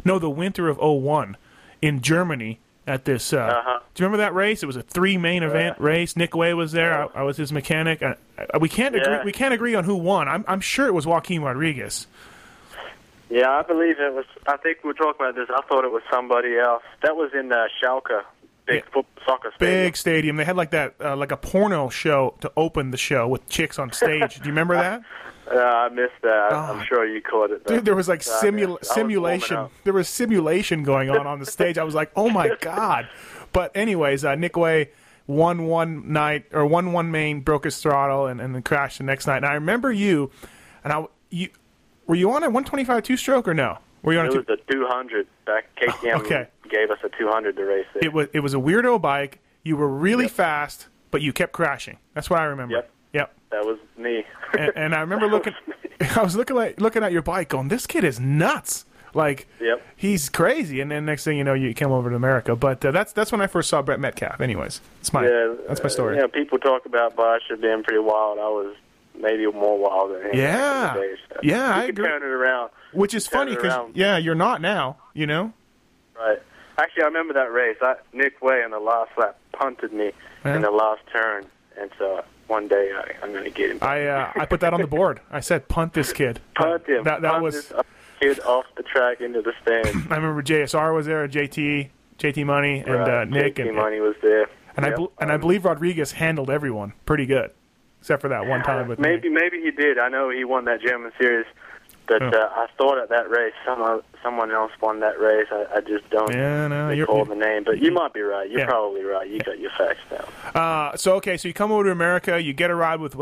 Speaker 1: of 2001 in Germany at this. Do you remember that race? It was a 3 main event race. Nick Way was there. I was his mechanic. We can't agree. We can't agree on who won. I'm sure it was Joaquin Rodriguez.
Speaker 4: Yeah, I believe it was. I think we were talking about this. I thought it was somebody else. That was in Schalke, big soccer stadium.
Speaker 1: Big stadium. They had like that, like a porno show to open the show with chicks on stage. Do you remember that?
Speaker 4: I missed that. I'm sure you caught it. Though.
Speaker 1: Dude, there was like simulation. There was simulation going on the stage. I was like, oh my god. But anyways, Nick Way won one main, broke his throttle, and then crashed the next night. And I remember you, and were you on a 125 two-stroke or no? Were you on
Speaker 4: it was the 200 back. KTM gave us a 200 to race it.
Speaker 1: It was a weirdo bike. You were really fast, but you kept crashing. That's what I remember. Yep.
Speaker 4: That was me.
Speaker 1: and I remember I was looking at your bike, going, "This kid is nuts! Like, he's crazy." And then next thing you know, you came over to America. But that's when I first saw Brett Metcalf. Anyways, that's my story.
Speaker 4: Yeah, people talk about Bosch being pretty wild. I was maybe more wild than him.
Speaker 1: Yeah, I agree.
Speaker 4: Turn it around.
Speaker 1: Which is funny because you're not now. You know.
Speaker 4: Right. Actually, I remember that race. Nick Way in the last lap punted me in the last turn, and so one day I'm going to get him.
Speaker 1: I put that on the board. I said, punt this kid.
Speaker 4: Punt him.
Speaker 1: That was
Speaker 4: this kid off the track into the stand.
Speaker 1: I remember JSR was there, JT Money, and Nick.
Speaker 4: JT Money was there.
Speaker 1: And I believe Rodriguez handled everyone pretty good, except for that one time with
Speaker 4: maybe he did. I know he won that German series. But I thought at that race, someone else won that race. I just don't recall the name. But you might be right. You're probably right. You got your facts down.
Speaker 1: So you come over to America. You get a ride with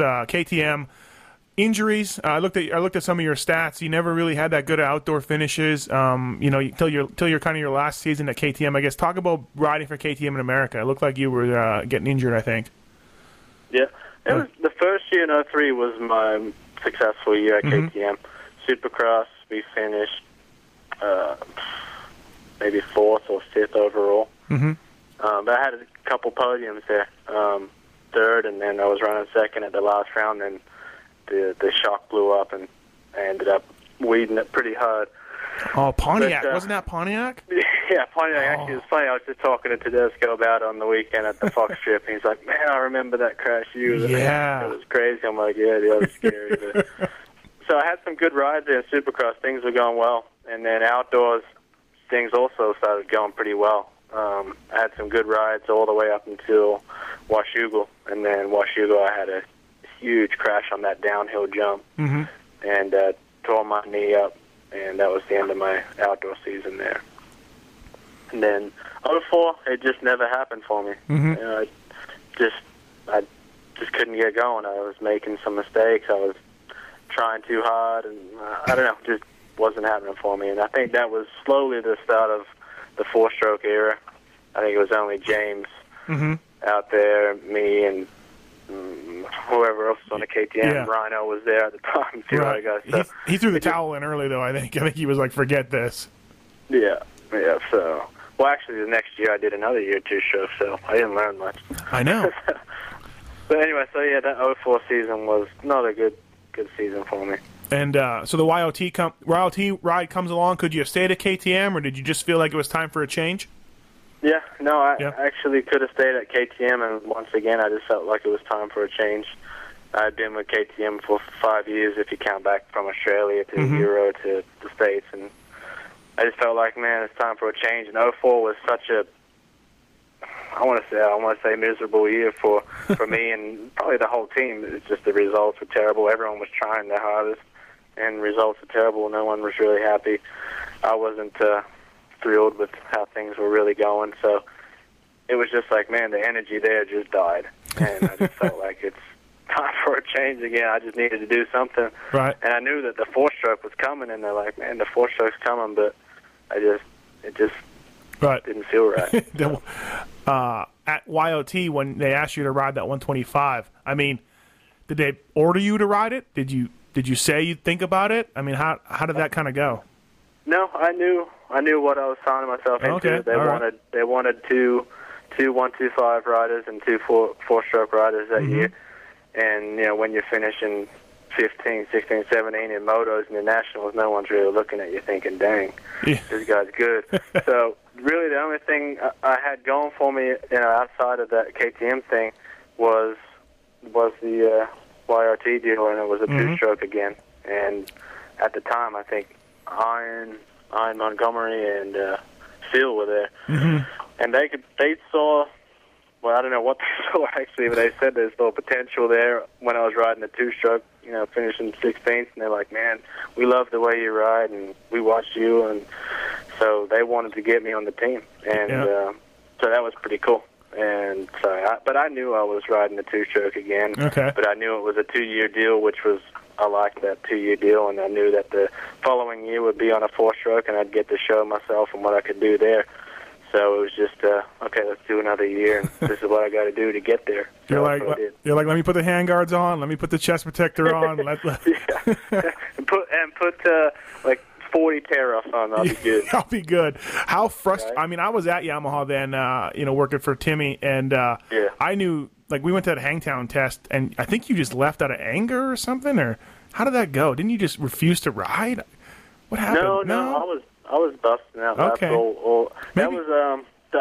Speaker 1: KTM. Injuries. I looked at some of your stats. You never really had that good outdoor finishes. Till you're kind of your last season at KTM. I guess talk about riding for KTM in America. It looked like you were getting injured. I think.
Speaker 4: Yeah, it was the first year in 2003 was my successful year at KTM. Supercross, we finished maybe 4th or 5th overall. But I had a couple podiums there, 3rd, and then I was running 2nd at the last round, and the shock blew up, and I ended up weeding it pretty hard.
Speaker 1: Oh, Pontiac. Wasn't that Pontiac?
Speaker 4: Yeah, Pontiac. Actually, it was funny. I was just talking to Tedesco about it on the weekend at the Fox Strip, and he's like, "Man, I remember that crash you was in." It was crazy. I'm like, "Yeah, that was scary." But so I had some good rides there in Supercross. Things were going well. And then outdoors, things also started going pretty well. I had some good rides all the way up until Washougal. And then Washougal, I had a huge crash on that downhill jump and tore my knee up. And that was the end of my outdoor season there. And then 2004, it just never happened for me. I just couldn't get going. I was making some mistakes. I was trying too hard, and I don't know, just wasn't happening for me. And I think that was slowly the start of the 4-stroke era. I think it was only James out there, me, and whoever else was on the KTM.
Speaker 1: Yeah.
Speaker 4: Rhino was there at the time. Right. So
Speaker 1: he threw the towel in early, though, I think. I think he was like, forget this.
Speaker 4: Yeah, so... Well, actually, the next year I did another year 2-stroke, so I didn't learn much.
Speaker 1: I know.
Speaker 4: But anyway, so yeah, that 2004 season was not a good season for me.
Speaker 1: And so the YLT ride comes along. Could you have stayed at KTM, or did you just feel like it was time for a change?
Speaker 4: Yeah, no, I actually could have stayed at KTM, and once again, I just felt like it was time for a change. I'd been with KTM for 5 years, if you count back from Australia to Euro to the States, and I just felt like, man, it's time for a change. And 2004 was such a, I want to say miserable year for me and probably the whole team. It's just the results were terrible. Everyone was trying their hardest, and results were terrible. No one was really happy. I wasn't thrilled with how things were really going. So it was just like, man, the energy there just died. And I just felt like it's time for a change again. I just needed to do something.
Speaker 1: Right.
Speaker 4: And I knew that the 4-stroke was coming, and they're like, man, the 4-stroke's coming, but it just didn't feel right.
Speaker 1: At YOT, when they asked you to ride that 125, I mean, did they order you to ride it? Did you say you'd think about it? I mean, how did that kind of go?
Speaker 4: No, I knew what I was signing myself into.
Speaker 1: Okay.
Speaker 4: They wanted two 125 riders and two 4-stroke riders that year. And, when you're finishing 15, 16, 17 in motos and the nationals, no one's really looking at you thinking, dang, this guy's good. So really the only thing I had going for me, outside of that KTM thing was the YRT deal, and it was a two-stroke again. And at the time, I think Iron Montgomery and Seal were there. And they saw, well, I don't know what they saw actually, but they said there's still potential there when I was riding the two-stroke, finishing 16th, and they're like, man, we love the way you ride, and we watched you, and so they wanted to get me on the team, and so that was pretty cool. And so, but I knew I was riding the two-stroke again, but I knew it was a 2-year deal, which was, I liked that 2-year deal, and I knew that the following year would be on a 4-stroke, and I'd get to show myself and what I could do there. So it was just, okay, let's do another year, and this is what I got to do to get there.
Speaker 1: So you're like, let me put the handguards on, let me put the chest protector on.
Speaker 4: Yeah, and put like 40 tear-offs on. I'll be good.
Speaker 1: I'll be good. How frustrating! Right. I mean, I was at Yamaha then, working for Timmy, and I knew, like, we went to that Hangtown test, and I think you just left out of anger or something, or how did that go? Didn't you just refuse to ride? What happened?
Speaker 4: No, I was busting out. Okay. That was the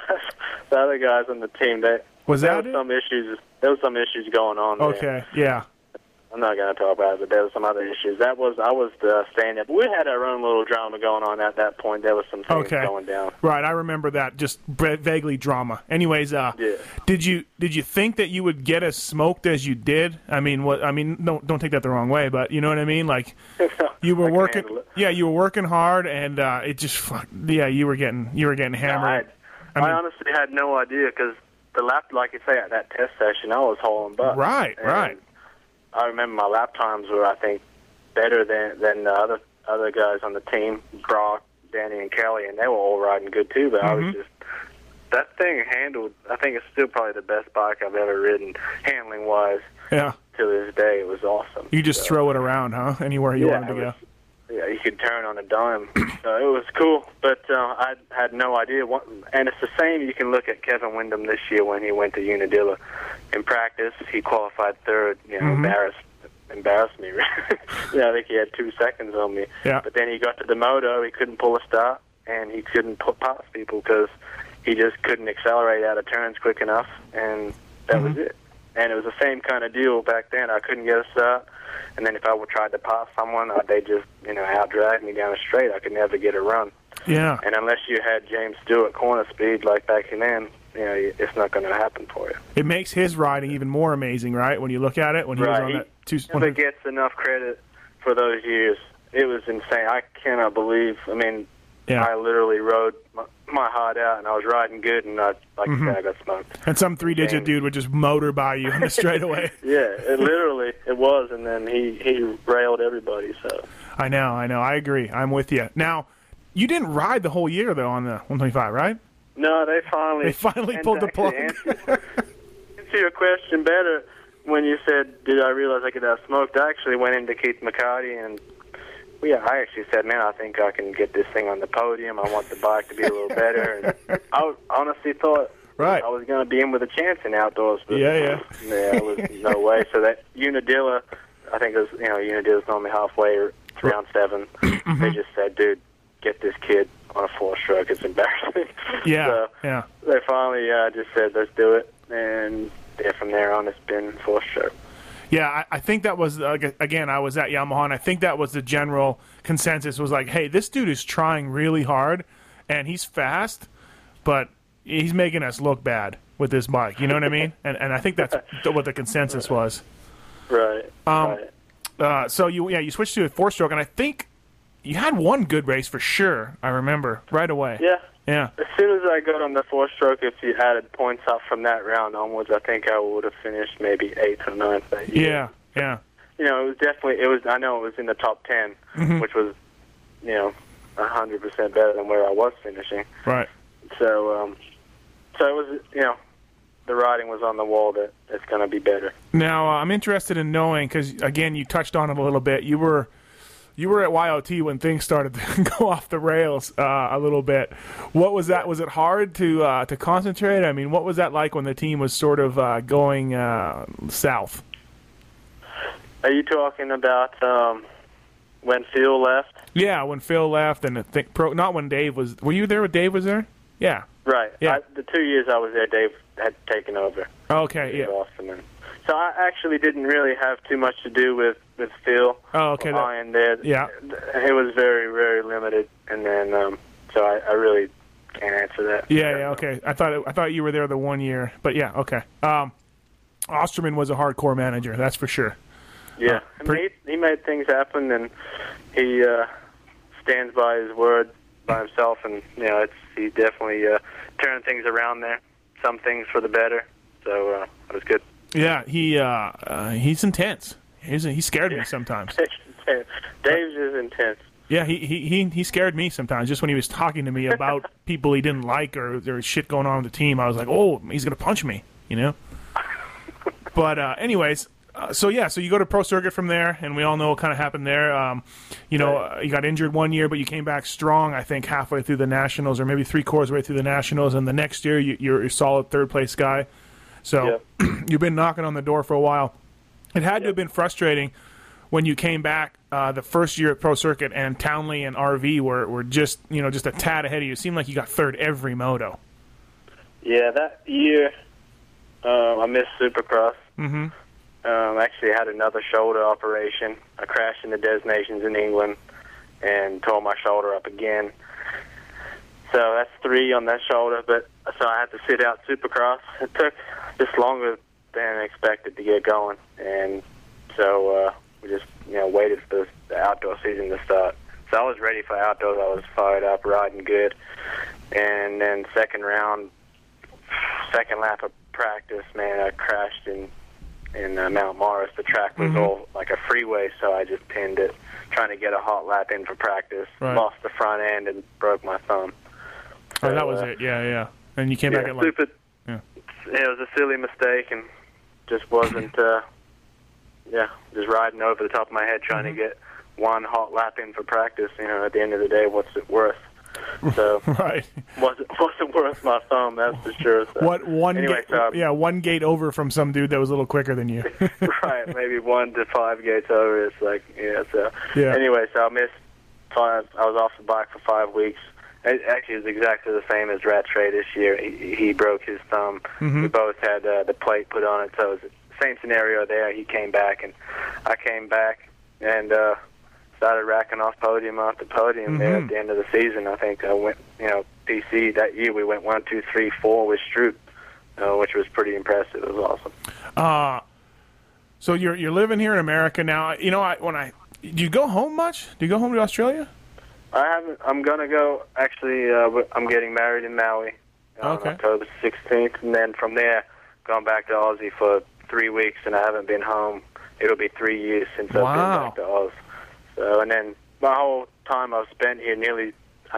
Speaker 4: other guys on the team. There was some issues. There was some issues going on.
Speaker 1: Okay.
Speaker 4: There.
Speaker 1: Yeah.
Speaker 4: I'm not going to talk about it, but there were some other issues. I was the stand-up. We had our own little drama going on at that point. There was some things going down.
Speaker 1: Right, I remember that. Just vaguely drama. Anyways, did you think that you would get as smoked as you did? I mean, don't take that the wrong way, but you know what I mean. Like, you were working. Yeah, you were working hard, and it just. Yeah, you were getting hammered.
Speaker 4: I honestly had no idea because the lap, like you say, at that test session, I was hauling butt.
Speaker 1: Right.
Speaker 4: I remember my lap times were, I think, better than the other guys on the team, Brock, Danny, and Kelly, and they were all riding good too. But I was just, that thing handled. I think it's still probably the best bike I've ever ridden, handling wise. Yeah. To this day, it was awesome.
Speaker 1: You just throw it around, huh? Anywhere you wanted to go.
Speaker 4: Yeah, you could turn on a dime. So it was cool, but I had no idea. And it's the same. You can look at Kevin Windham this year when he went to Unadilla. In practice, he qualified third. Embarrassed me. I think he had 2 seconds on me.
Speaker 1: Yeah.
Speaker 4: But then he got to the moto. He couldn't pull a start, and he couldn't put past people because he just couldn't accelerate out of turns quick enough, and that was it. And it was the same kind of deal back then. I couldn't get a start. And then if I tried to pass someone, they just, out-drag me down the straight. I could never get a run.
Speaker 1: Yeah.
Speaker 4: And unless you had James Stewart corner speed like back then, it's not going to happen for you.
Speaker 1: It makes his riding even more amazing, right? When you look at it, when he was on that
Speaker 4: he never gets enough credit for those years. It was insane. I cannot believe. I mean, I literally rode my heart out, and I was riding good, and I got smoked.
Speaker 1: And some 3-digit dude would just motor by you on the straightaway.
Speaker 4: It was, and then he railed everybody. So
Speaker 1: I know. I agree. I'm with you. Now, you didn't ride the whole year though on the 125, right?
Speaker 4: No, they finally
Speaker 1: pulled the plug.
Speaker 4: Answer your question better when you said, "Did I realize I could have smoked?" I actually went into Keith McCarty and. I actually said, man, I think I can get this thing on the podium. I want the bike to be a little better. And I honestly thought I was going to be in with a chance in outdoors. But it was no way. So that Unadilla, I think it was, Unadilla's normally halfway round 7. They just said, dude, get this kid on a 4-stroke. It's embarrassing.
Speaker 1: So
Speaker 4: they finally just said, let's do it. And from there on, it's been 4-stroke.
Speaker 1: Yeah, I think that was, again, I was at Yamaha, and I think that was the general consensus was like, hey, this dude is trying really hard, and he's fast, but he's making us look bad with this bike. You know what I mean? And I think that's what the consensus was.
Speaker 4: Right.
Speaker 1: So you switched to a 4-stroke, and I think you had one good race for sure, I remember, right away.
Speaker 4: Yeah. As soon as I got on the 4-stroke, if you added points up from that round onwards, I think I would have finished maybe 8th or 9th that year.
Speaker 1: Yeah.
Speaker 4: It was definitely, I know it was in the top 10, which was, 100% better than where I was finishing.
Speaker 1: Right.
Speaker 4: So it was, the writing was on the wall that it's going to be better.
Speaker 1: Now, I'm interested in knowing, because, again, you touched on it a little bit, you were at YOT when things started to go off the rails a little bit. What was that? Was it hard to concentrate? I mean, what was that like when the team was sort of going south?
Speaker 4: Are you talking about when Phil left?
Speaker 1: Yeah, when Phil left, and not when Dave was. Were you there when Dave was there? Yeah.
Speaker 4: Right.
Speaker 1: Yeah.
Speaker 4: The 2 years I was there, Dave had taken over.
Speaker 1: Okay. Yeah.
Speaker 4: Austin. So I actually didn't really have too much to do with Phil.
Speaker 1: Oh, okay.
Speaker 4: In there.
Speaker 1: Yeah.
Speaker 4: It was very, very limited, and then so I really can't answer that.
Speaker 1: Yeah. Okay. I thought you were there the 1 year, but yeah. Okay. Osterman was a hardcore manager, that's for sure.
Speaker 4: Yeah. He made things happen, and he stands by his word by himself, and he definitely turned things around there. Some things for the better, so it was good.
Speaker 1: Yeah, he's intense. He scared me sometimes.
Speaker 4: Dave's is intense.
Speaker 1: Yeah, he scared me sometimes. Just when he was talking to me about people he didn't like or there was shit going on with the team, I was like, oh, he's gonna punch me, But anyways, so you go to Pro Circuit from there, and we all know what kind of happened there. You got injured 1 year, but you came back strong. I think halfway through the Nationals, or maybe 3/4 way through the Nationals, and the next year you're a solid third place guy. So you've been knocking on the door for a while. It had to have been frustrating when you came back the first year at Pro Circuit, and Townley and RV were just a tad ahead of you. It seemed like you got third every moto.
Speaker 4: Yeah, that year I missed Supercross.
Speaker 1: Mm-hmm.
Speaker 4: Actually had another shoulder operation. I crashed in the Des Nations in England and tore my shoulder up again. So that's 3 on that shoulder, so I had to sit out Supercross. It took just longer than expected to get going, and so we just waited for the outdoor season to start. So I was ready for outdoors. I was fired up, riding good, and then second lap of practice, man, I crashed in Mount Morris. The track was all like a freeway, so I just pinned it, trying to get a hot lap in for practice.
Speaker 1: Right.
Speaker 4: Lost the front end and broke my thumb. So,
Speaker 1: that was it. Yeah. And you came back at
Speaker 4: stupid. Yeah, it was a silly mistake, and just wasn't. Just riding over the top of my head, trying to get one hot lap in for practice. At the end of the day, what's it worth? So
Speaker 1: right,
Speaker 4: wasn't worth my thumb, that's for sure. So.
Speaker 1: One gate over from some dude that was a little quicker than you.
Speaker 4: Right, maybe 1 to 5 gates over. It's like Anyway, so I missed 5. I was off the bike for 5 weeks. Actually, it was exactly the same as Rattray this year. He broke his thumb.
Speaker 1: Mm-hmm.
Speaker 4: We both had the plate put on it, so it was the same scenario there. He came back, and I came back, and started racking off podium after podium there at the end of the season. I think I went, PC that year we went 1, 2, 3, 4 with Stroop, which was pretty impressive. It was awesome.
Speaker 1: So you're living here in America now. Do you go home much? Do you go home to Australia?
Speaker 4: I haven't. I'm gonna go. Actually, I'm getting married in Maui on October 16th, and then from there, going back to Aussie for 3 weeks, and I haven't been home. It'll be 3 years since I've been back to Oz. So, and then my whole time I've spent here, nearly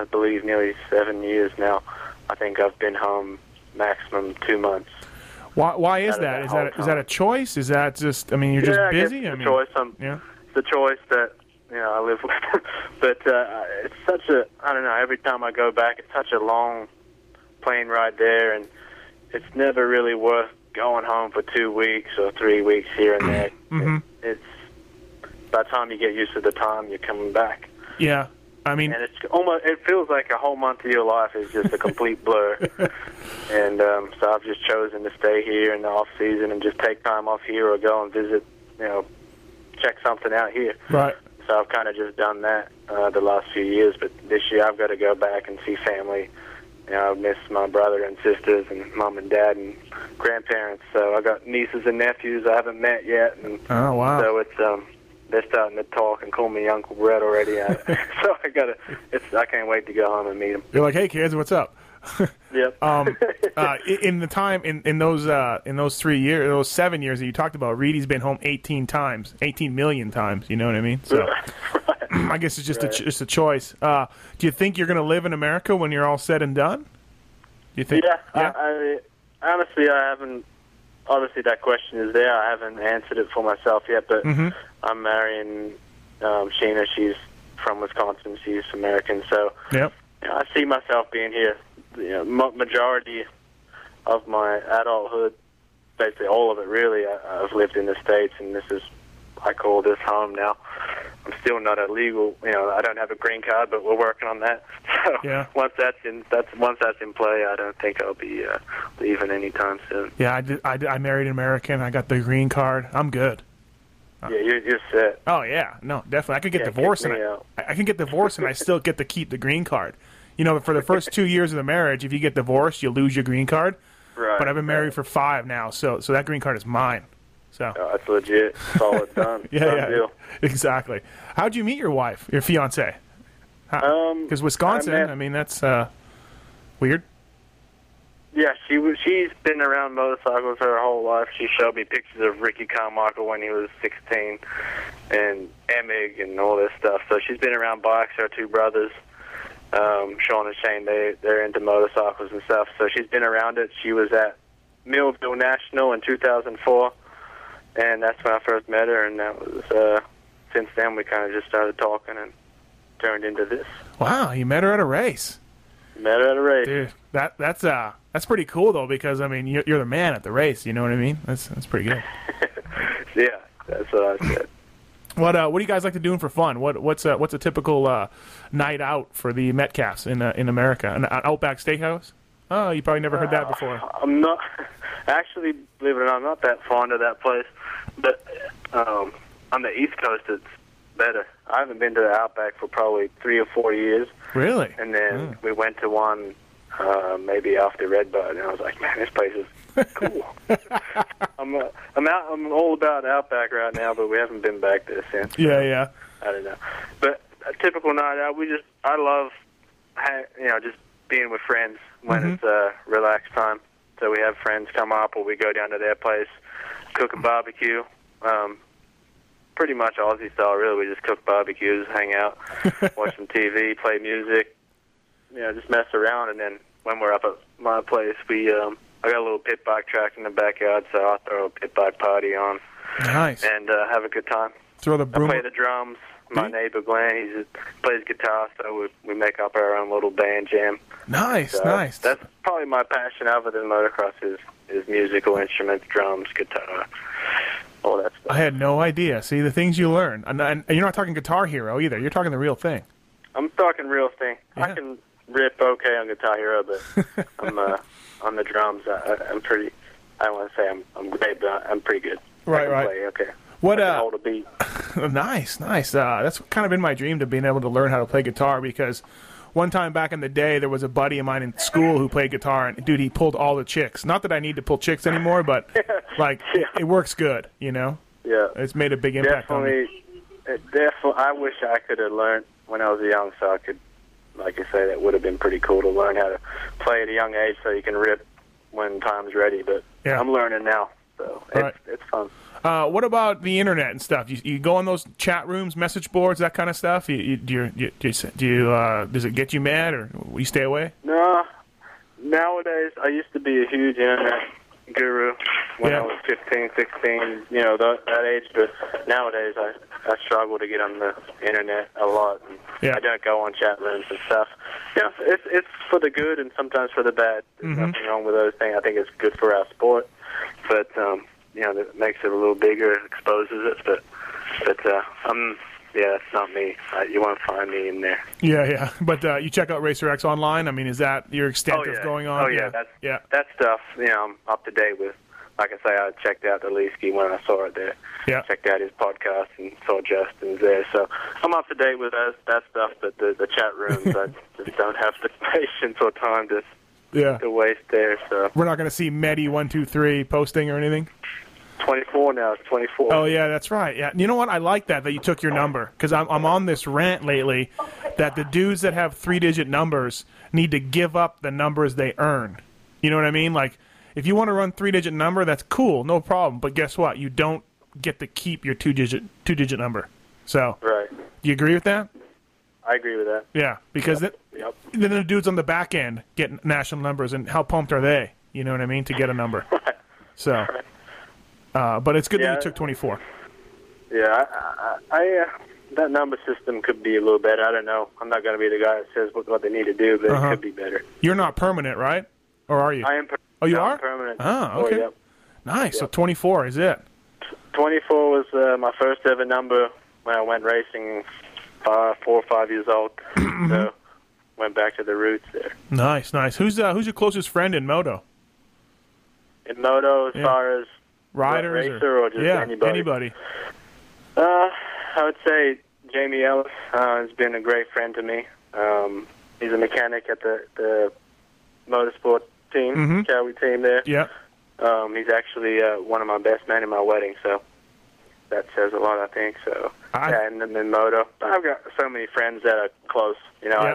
Speaker 4: 7 years now. I think I've been home maximum 2 months.
Speaker 1: Why is that? Is that a choice? Is that just? I mean, you're just busy.
Speaker 4: It's a choice. It's a choice that I live with. But it's such a. I don't know. Every time I go back, it's such a long plane ride there, and it's never really worth going home for 2 weeks or 3 weeks here and there.
Speaker 1: Mm-hmm.
Speaker 4: It's by the time you get used to the time, you're coming back.
Speaker 1: Yeah, I mean,
Speaker 4: and it's almost. It feels like a whole month of your life is just a complete blur. And so I've just chosen to stay here in the off season and just take time off here or go and visit. Check something out here.
Speaker 1: Right.
Speaker 4: So I've kind of just done that the last few years, but this year I've got to go back and see family. I miss my brother and sisters and mom and dad and grandparents. So I got nieces and nephews I haven't met yet. And
Speaker 1: oh wow!
Speaker 4: So it's they're starting to talk and call me Uncle Brett already. So I can't wait to go home and meet them.
Speaker 1: You're like, hey kids, what's up?
Speaker 4: Yep.
Speaker 1: In the time in those 3 years, those 7 years that you talked about, Reedy's been home 18 million times. You know what I mean? So
Speaker 4: right.
Speaker 1: I guess it's just a choice. Do you think you're going to live in America when you're all said and done? Do you think?
Speaker 4: Yeah. I honestly, I haven't. Obviously, that question is there. I haven't answered it for myself yet, but I'm marrying Sheena. She's from Wisconsin. She's American, so I see myself being here. Majority of my adulthood, basically all of it, really, I've lived in the States, and this is I call this home now. I'm still not a legal, I don't have a green card, but we're working on that. So
Speaker 1: Yeah.
Speaker 4: once that's in play, I don't think I'll be leaving anytime soon.
Speaker 1: Yeah, I married an American. I got the green card. I'm good.
Speaker 4: Yeah, you're set.
Speaker 1: Oh yeah, no, definitely. I could get
Speaker 4: Yeah,
Speaker 1: divorced,
Speaker 4: kick
Speaker 1: and
Speaker 4: me out.
Speaker 1: I can get divorced, and I still get to keep the green card. For the first 2 years of the marriage, if you get divorced, you lose your green card.
Speaker 4: Right.
Speaker 1: But I've been married for 5 now, so that green card is mine. So
Speaker 4: Oh, that's legit. Solid done. Done deal.
Speaker 1: exactly. How'd you meet your wife, your fiance? Because Wisconsin, I mean, that's weird.
Speaker 4: Yeah, she's been around motorcycles her whole life. She showed me pictures of Ricky Carmichael when he was 16 and Emig and all this stuff. So she's been around bikes. Her 2 brothers, Sean and Shane, they're into motorcycles and stuff. So she's been around it. She was at Millville National in 2004, and that's when I first met her. And that was since then we kind of just started talking and turned into this.
Speaker 1: Wow, you met her at a race.
Speaker 4: Met her at a race.
Speaker 1: Dude, that's pretty cool though, because I mean you're the man at the race. You know what I mean? That's pretty good.
Speaker 4: Yeah, that's what I said.
Speaker 1: What do you guys like to do for fun? What's a typical night out for the Metcalfs in America? An Outback Steakhouse? Oh, you probably never heard that before.
Speaker 4: I'm not actually, believe it or not, I'm not that fond of that place. But on the East Coast, it's better. I haven't been to the Outback for probably 3 or 4 years.
Speaker 1: Really?
Speaker 4: And then we went to one maybe after Redbud, and I was like, man, this place is cool. I'm all about Outback right now, but we haven't been back there since.
Speaker 1: Yeah.
Speaker 4: I don't know. But a typical night out, I love, just being with friends when it's relaxed time. So we have friends come up, or we go down to their place, cook a barbecue. Pretty much Aussie style, really. We just cook barbecues, hang out, watch some TV, play music, just mess around. And then when we're up at my place, I got a little pit bike track in the backyard, so I'll throw a pit bike party on.
Speaker 1: Nice.
Speaker 4: And have a good time.
Speaker 1: Throw the broom.
Speaker 4: I play the drums. My neighbor Glenn, he plays guitar, so we make up our own little band jam.
Speaker 1: Nice,
Speaker 4: so
Speaker 1: nice.
Speaker 4: That's probably my passion other than motocross is musical instruments, drums, guitar, all that stuff.
Speaker 1: I had no idea. See, the things you learn. And you're not talking Guitar Hero either. You're talking the real thing.
Speaker 4: I'm talking real thing.
Speaker 1: Yeah.
Speaker 4: I can rip okay on Guitar Hero, but I'm on the drums. I'm pretty. I don't want to say I'm great, but I'm pretty good.
Speaker 1: Right,
Speaker 4: I can
Speaker 1: right.
Speaker 4: Play, okay.
Speaker 1: What
Speaker 4: I can hold a beat.
Speaker 1: Nice. That's kind of been my dream, to being able to learn how to play guitar, because one time back in the day, there was a buddy of mine in school who played guitar, and dude, he pulled all the chicks. Not that I need to pull chicks anymore, but it works good,
Speaker 4: Yeah.
Speaker 1: It's made a big impact on me.
Speaker 4: Definitely. I wish I could have learned when I was young, so I could, like you say, that would have been pretty cool to learn how to play at a young age, so you can rip when time's ready. But
Speaker 1: Yeah.
Speaker 4: I'm learning now, so it's fun.
Speaker 1: What about the internet and stuff? You go on those chat rooms, message boards, that kind of stuff. Does it get you mad, or will you stay away?
Speaker 4: No. Nowadays, I used to be a huge internet guru when I was 15, 16, that age. But nowadays, I struggle to get on the internet a lot. And I don't go on chat rooms and stuff. It's for the good and sometimes for the bad. There's nothing wrong with those things. I think it's good for our sport. But that makes it a little bigger, exposes it. But it's not me. You won't find me in there.
Speaker 1: Yeah. But you check out Racer X online. I mean, is that your extent of going on?
Speaker 4: Oh yeah, that stuff. I'm up to date with. Like I say, I checked out the Leesky when I saw it there.
Speaker 1: Yeah.
Speaker 4: Checked out his podcast and saw Justin's there. So I'm up to date with that stuff. But the chat rooms, I just don't have the patience or time to waste there. So
Speaker 1: we're not going to see Medi123 posting or anything.
Speaker 4: 24 now. It's 24.
Speaker 1: Oh yeah, that's right. Yeah, you know what? I like that you took your number, because I'm on this rant lately that the dudes that have 3-digit numbers need to give up the numbers they earn. You know what I mean? Like, if you want to run 3-digit number, that's cool, no problem. But guess what? You don't get to keep your 2-digit number. So,
Speaker 4: right.
Speaker 1: Do you agree with that?
Speaker 4: I agree with that.
Speaker 1: Yeah, because then the dudes on the back end get national numbers, and how pumped are they? You know what I mean? To get a number.
Speaker 4: Right.
Speaker 1: So. But it's good that you took 24.
Speaker 4: Yeah, I that number system could be a little better. I don't know. I'm not going to be the guy that says what they need to do, but it could be better.
Speaker 1: You're not permanent, right? Or are you?
Speaker 4: I am.
Speaker 1: Oh, you are?
Speaker 4: I'm permanent.
Speaker 1: Oh, okay.
Speaker 4: Yep.
Speaker 1: Nice. Yep. So 24 is it?
Speaker 4: 24 was my first ever number when I went racing 4 or 5 years old. So went back to the roots there.
Speaker 1: Nice. Who's your closest friend in moto?
Speaker 4: In moto, as far as
Speaker 1: riders,
Speaker 4: racer or just
Speaker 1: anybody?
Speaker 4: I would say Jamie Ellis has been a great friend to me. He's a mechanic at the motorsport team, Cowie team there.
Speaker 1: Yeah.
Speaker 4: He's actually one of my best men in my wedding, so that says a lot, I think. So, and then in moto, I've got so many friends that are close. You know,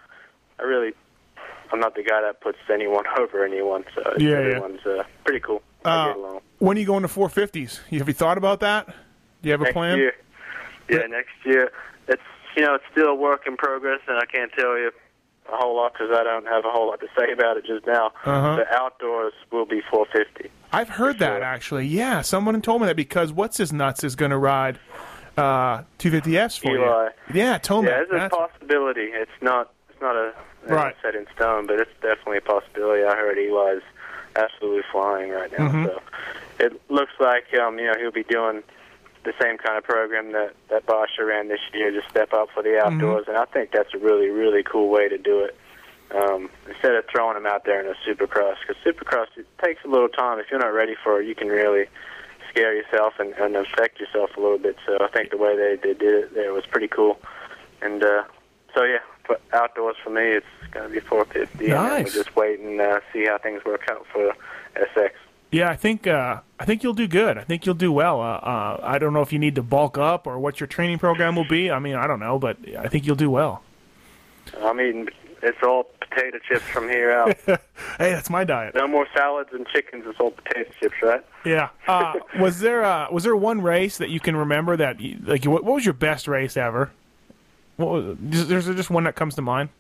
Speaker 4: I'm not the guy that puts anyone over anyone. So everyone's pretty cool. I get along.
Speaker 1: When are you going to 450s? Have you thought about that? Do you have a plan?
Speaker 4: Year. Yeah, next year. It's still a work in progress, and I can't tell you a whole lot because I don't have a whole lot to say about it just now. The outdoors will be 450.
Speaker 1: I've heard that, actually. Yeah, someone told me that because What's-His-Nuts is going to ride 250Fs for
Speaker 4: Eli.
Speaker 1: you. Yeah, Tomac.
Speaker 4: Yeah, it's a possibility. It's not set in stone, but it's definitely a possibility. I heard Eli's absolutely flying right now. So it looks like he'll be doing the same kind of program that Bosch ran this year, just step up for the outdoors, and I think that's a really, really cool way to do it. Instead of throwing them out there in a supercross, because supercross, it takes a little time. If you're not ready for it, you can really scare yourself and affect yourself a little bit. So I think the way they did it there was pretty cool. And but outdoors for me, it's going to be 450.
Speaker 1: Nice.
Speaker 4: And we'll just wait and see how things work out for SX.
Speaker 1: Yeah, I think you'll do good. I think you'll do well. I don't know if you need to bulk up or what your training program will be. I mean, I don't know, but I think you'll do well.
Speaker 4: I mean, it's all potato chips from here out.
Speaker 1: Hey, that's my diet.
Speaker 4: No more salads and chickens. It's all potato chips, right?
Speaker 1: Yeah. Was there one race that you can remember that what was your best race ever? Is there just one that comes to mind?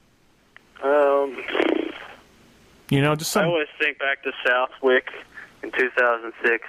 Speaker 1: Just some.
Speaker 4: I always think back to Southwick in 2006.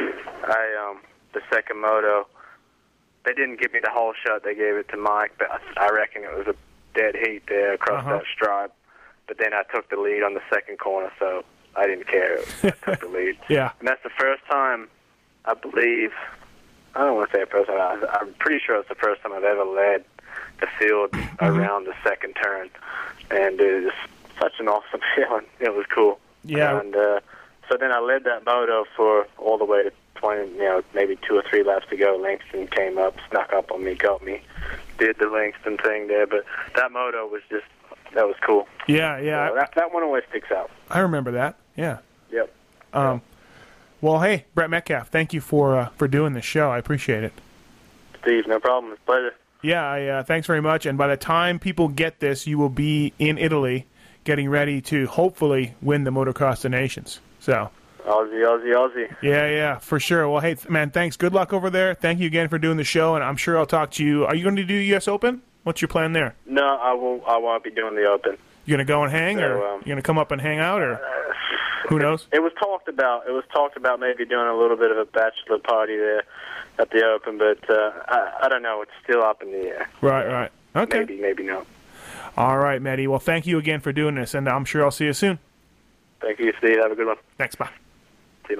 Speaker 4: The second moto. They didn't give me the whole shot. They gave it to Mike, but I reckon it was a dead heat there across that stripe. But then I took the lead on the second corner, so I didn't care. I took the lead.
Speaker 1: Yeah.
Speaker 4: And that's the first time, I believe. I don't want to say the first time. I'm pretty sure it's the first time I've ever led the field around the second turn, and it was such an awesome feeling. It was cool.
Speaker 1: Yeah.
Speaker 4: And so then I led that moto for all the way to 20, maybe 2 or 3 laps to go. Langston came up, snuck up on me, got me, did the Langston thing there. But that moto was that was cool.
Speaker 1: Yeah.
Speaker 4: So that one always sticks out.
Speaker 1: I remember that. Yeah.
Speaker 4: Yep.
Speaker 1: Well, hey, Brett Metcalf, thank you for doing this show. I appreciate it.
Speaker 4: Steve, no problem. It's a pleasure.
Speaker 1: Yeah, thanks very much. And by the time people get this, you will be in Italy getting ready to hopefully win the Motocross of the Nations. So.
Speaker 4: Aussie.
Speaker 1: Yeah, for sure. Well, hey, man, thanks. Good luck over there. Thank you again for doing the show, and I'm sure I'll talk to you. Are you going to do U.S. Open? What's your plan there?
Speaker 4: No, I won't be doing the Open.
Speaker 1: You going to go and hang, or you going to come up and hang out, or who knows?
Speaker 4: It was talked about maybe doing a little bit of a bachelor party there at the Open, but I don't know. It's still up in the air.
Speaker 1: Right. Okay.
Speaker 4: Maybe not.
Speaker 1: All right, Matty. Well, thank you again for doing this, and I'm sure I'll see you soon.
Speaker 4: Thank you, Steve. Have a good one.
Speaker 1: Thanks. Bye.
Speaker 4: See you,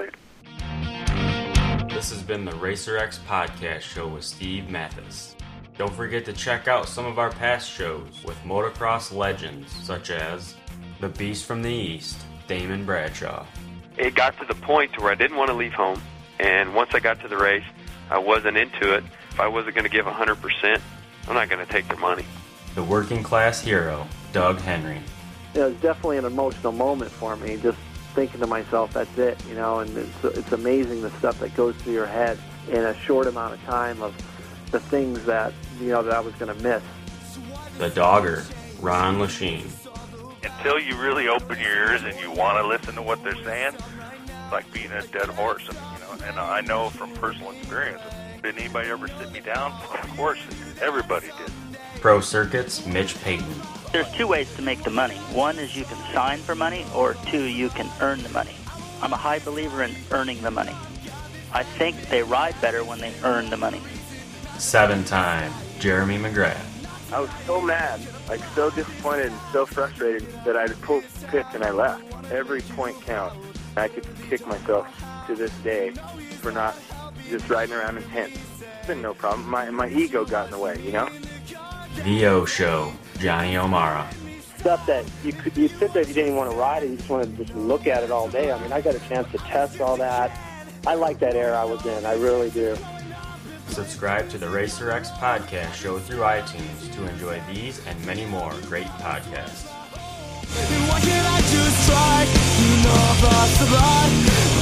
Speaker 4: man.
Speaker 2: This has been the Racer X Podcast Show with Steve Mathis. Don't forget to check out some of our past shows with motocross legends such as the Beast from the East, Damon Bradshaw.
Speaker 5: It got to the point where I didn't want to leave home, and once I got to the race, I wasn't into it. If I wasn't going to give 100%, I'm not going to take their money.
Speaker 2: The working class hero, Doug Henry.
Speaker 3: It was definitely an emotional moment for me, just thinking to myself, that's it, and it's amazing the stuff that goes through your head in a short amount of time of the things that, that I was going to miss.
Speaker 2: The Dogger, Ron Lachine.
Speaker 6: Until you really open your ears and you want to listen to what they're saying, it's like being a dead horse. And I know from personal experience, did anybody ever sit me down? Of course, everybody did.
Speaker 2: Pro Circuit's Mitch Payton.
Speaker 7: There's 2 ways to make the money. One is you can sign for money, or 2, you can earn the money. I'm a high believer in earning the money. I think they ride better when they earn the money.
Speaker 2: 7-time Jeremy McGrath.
Speaker 8: I was so mad, so disappointed and so frustrated that I pulled the pits and I left. Every point counts. I could kick myself to this day for not just riding around in tents. It's been no problem. My ego got in the way, you know?
Speaker 9: The O Show, Johnny O'Mara.
Speaker 3: Stuff that you sit there if you didn't even want to ride it, you just wanted to just look at it all day. I mean, I got a chance to test all that. I like that era I was in. I really do.
Speaker 9: Subscribe to the Racer X podcast show through iTunes to enjoy these and many more great podcasts.
Speaker 10: What can I just try? You know,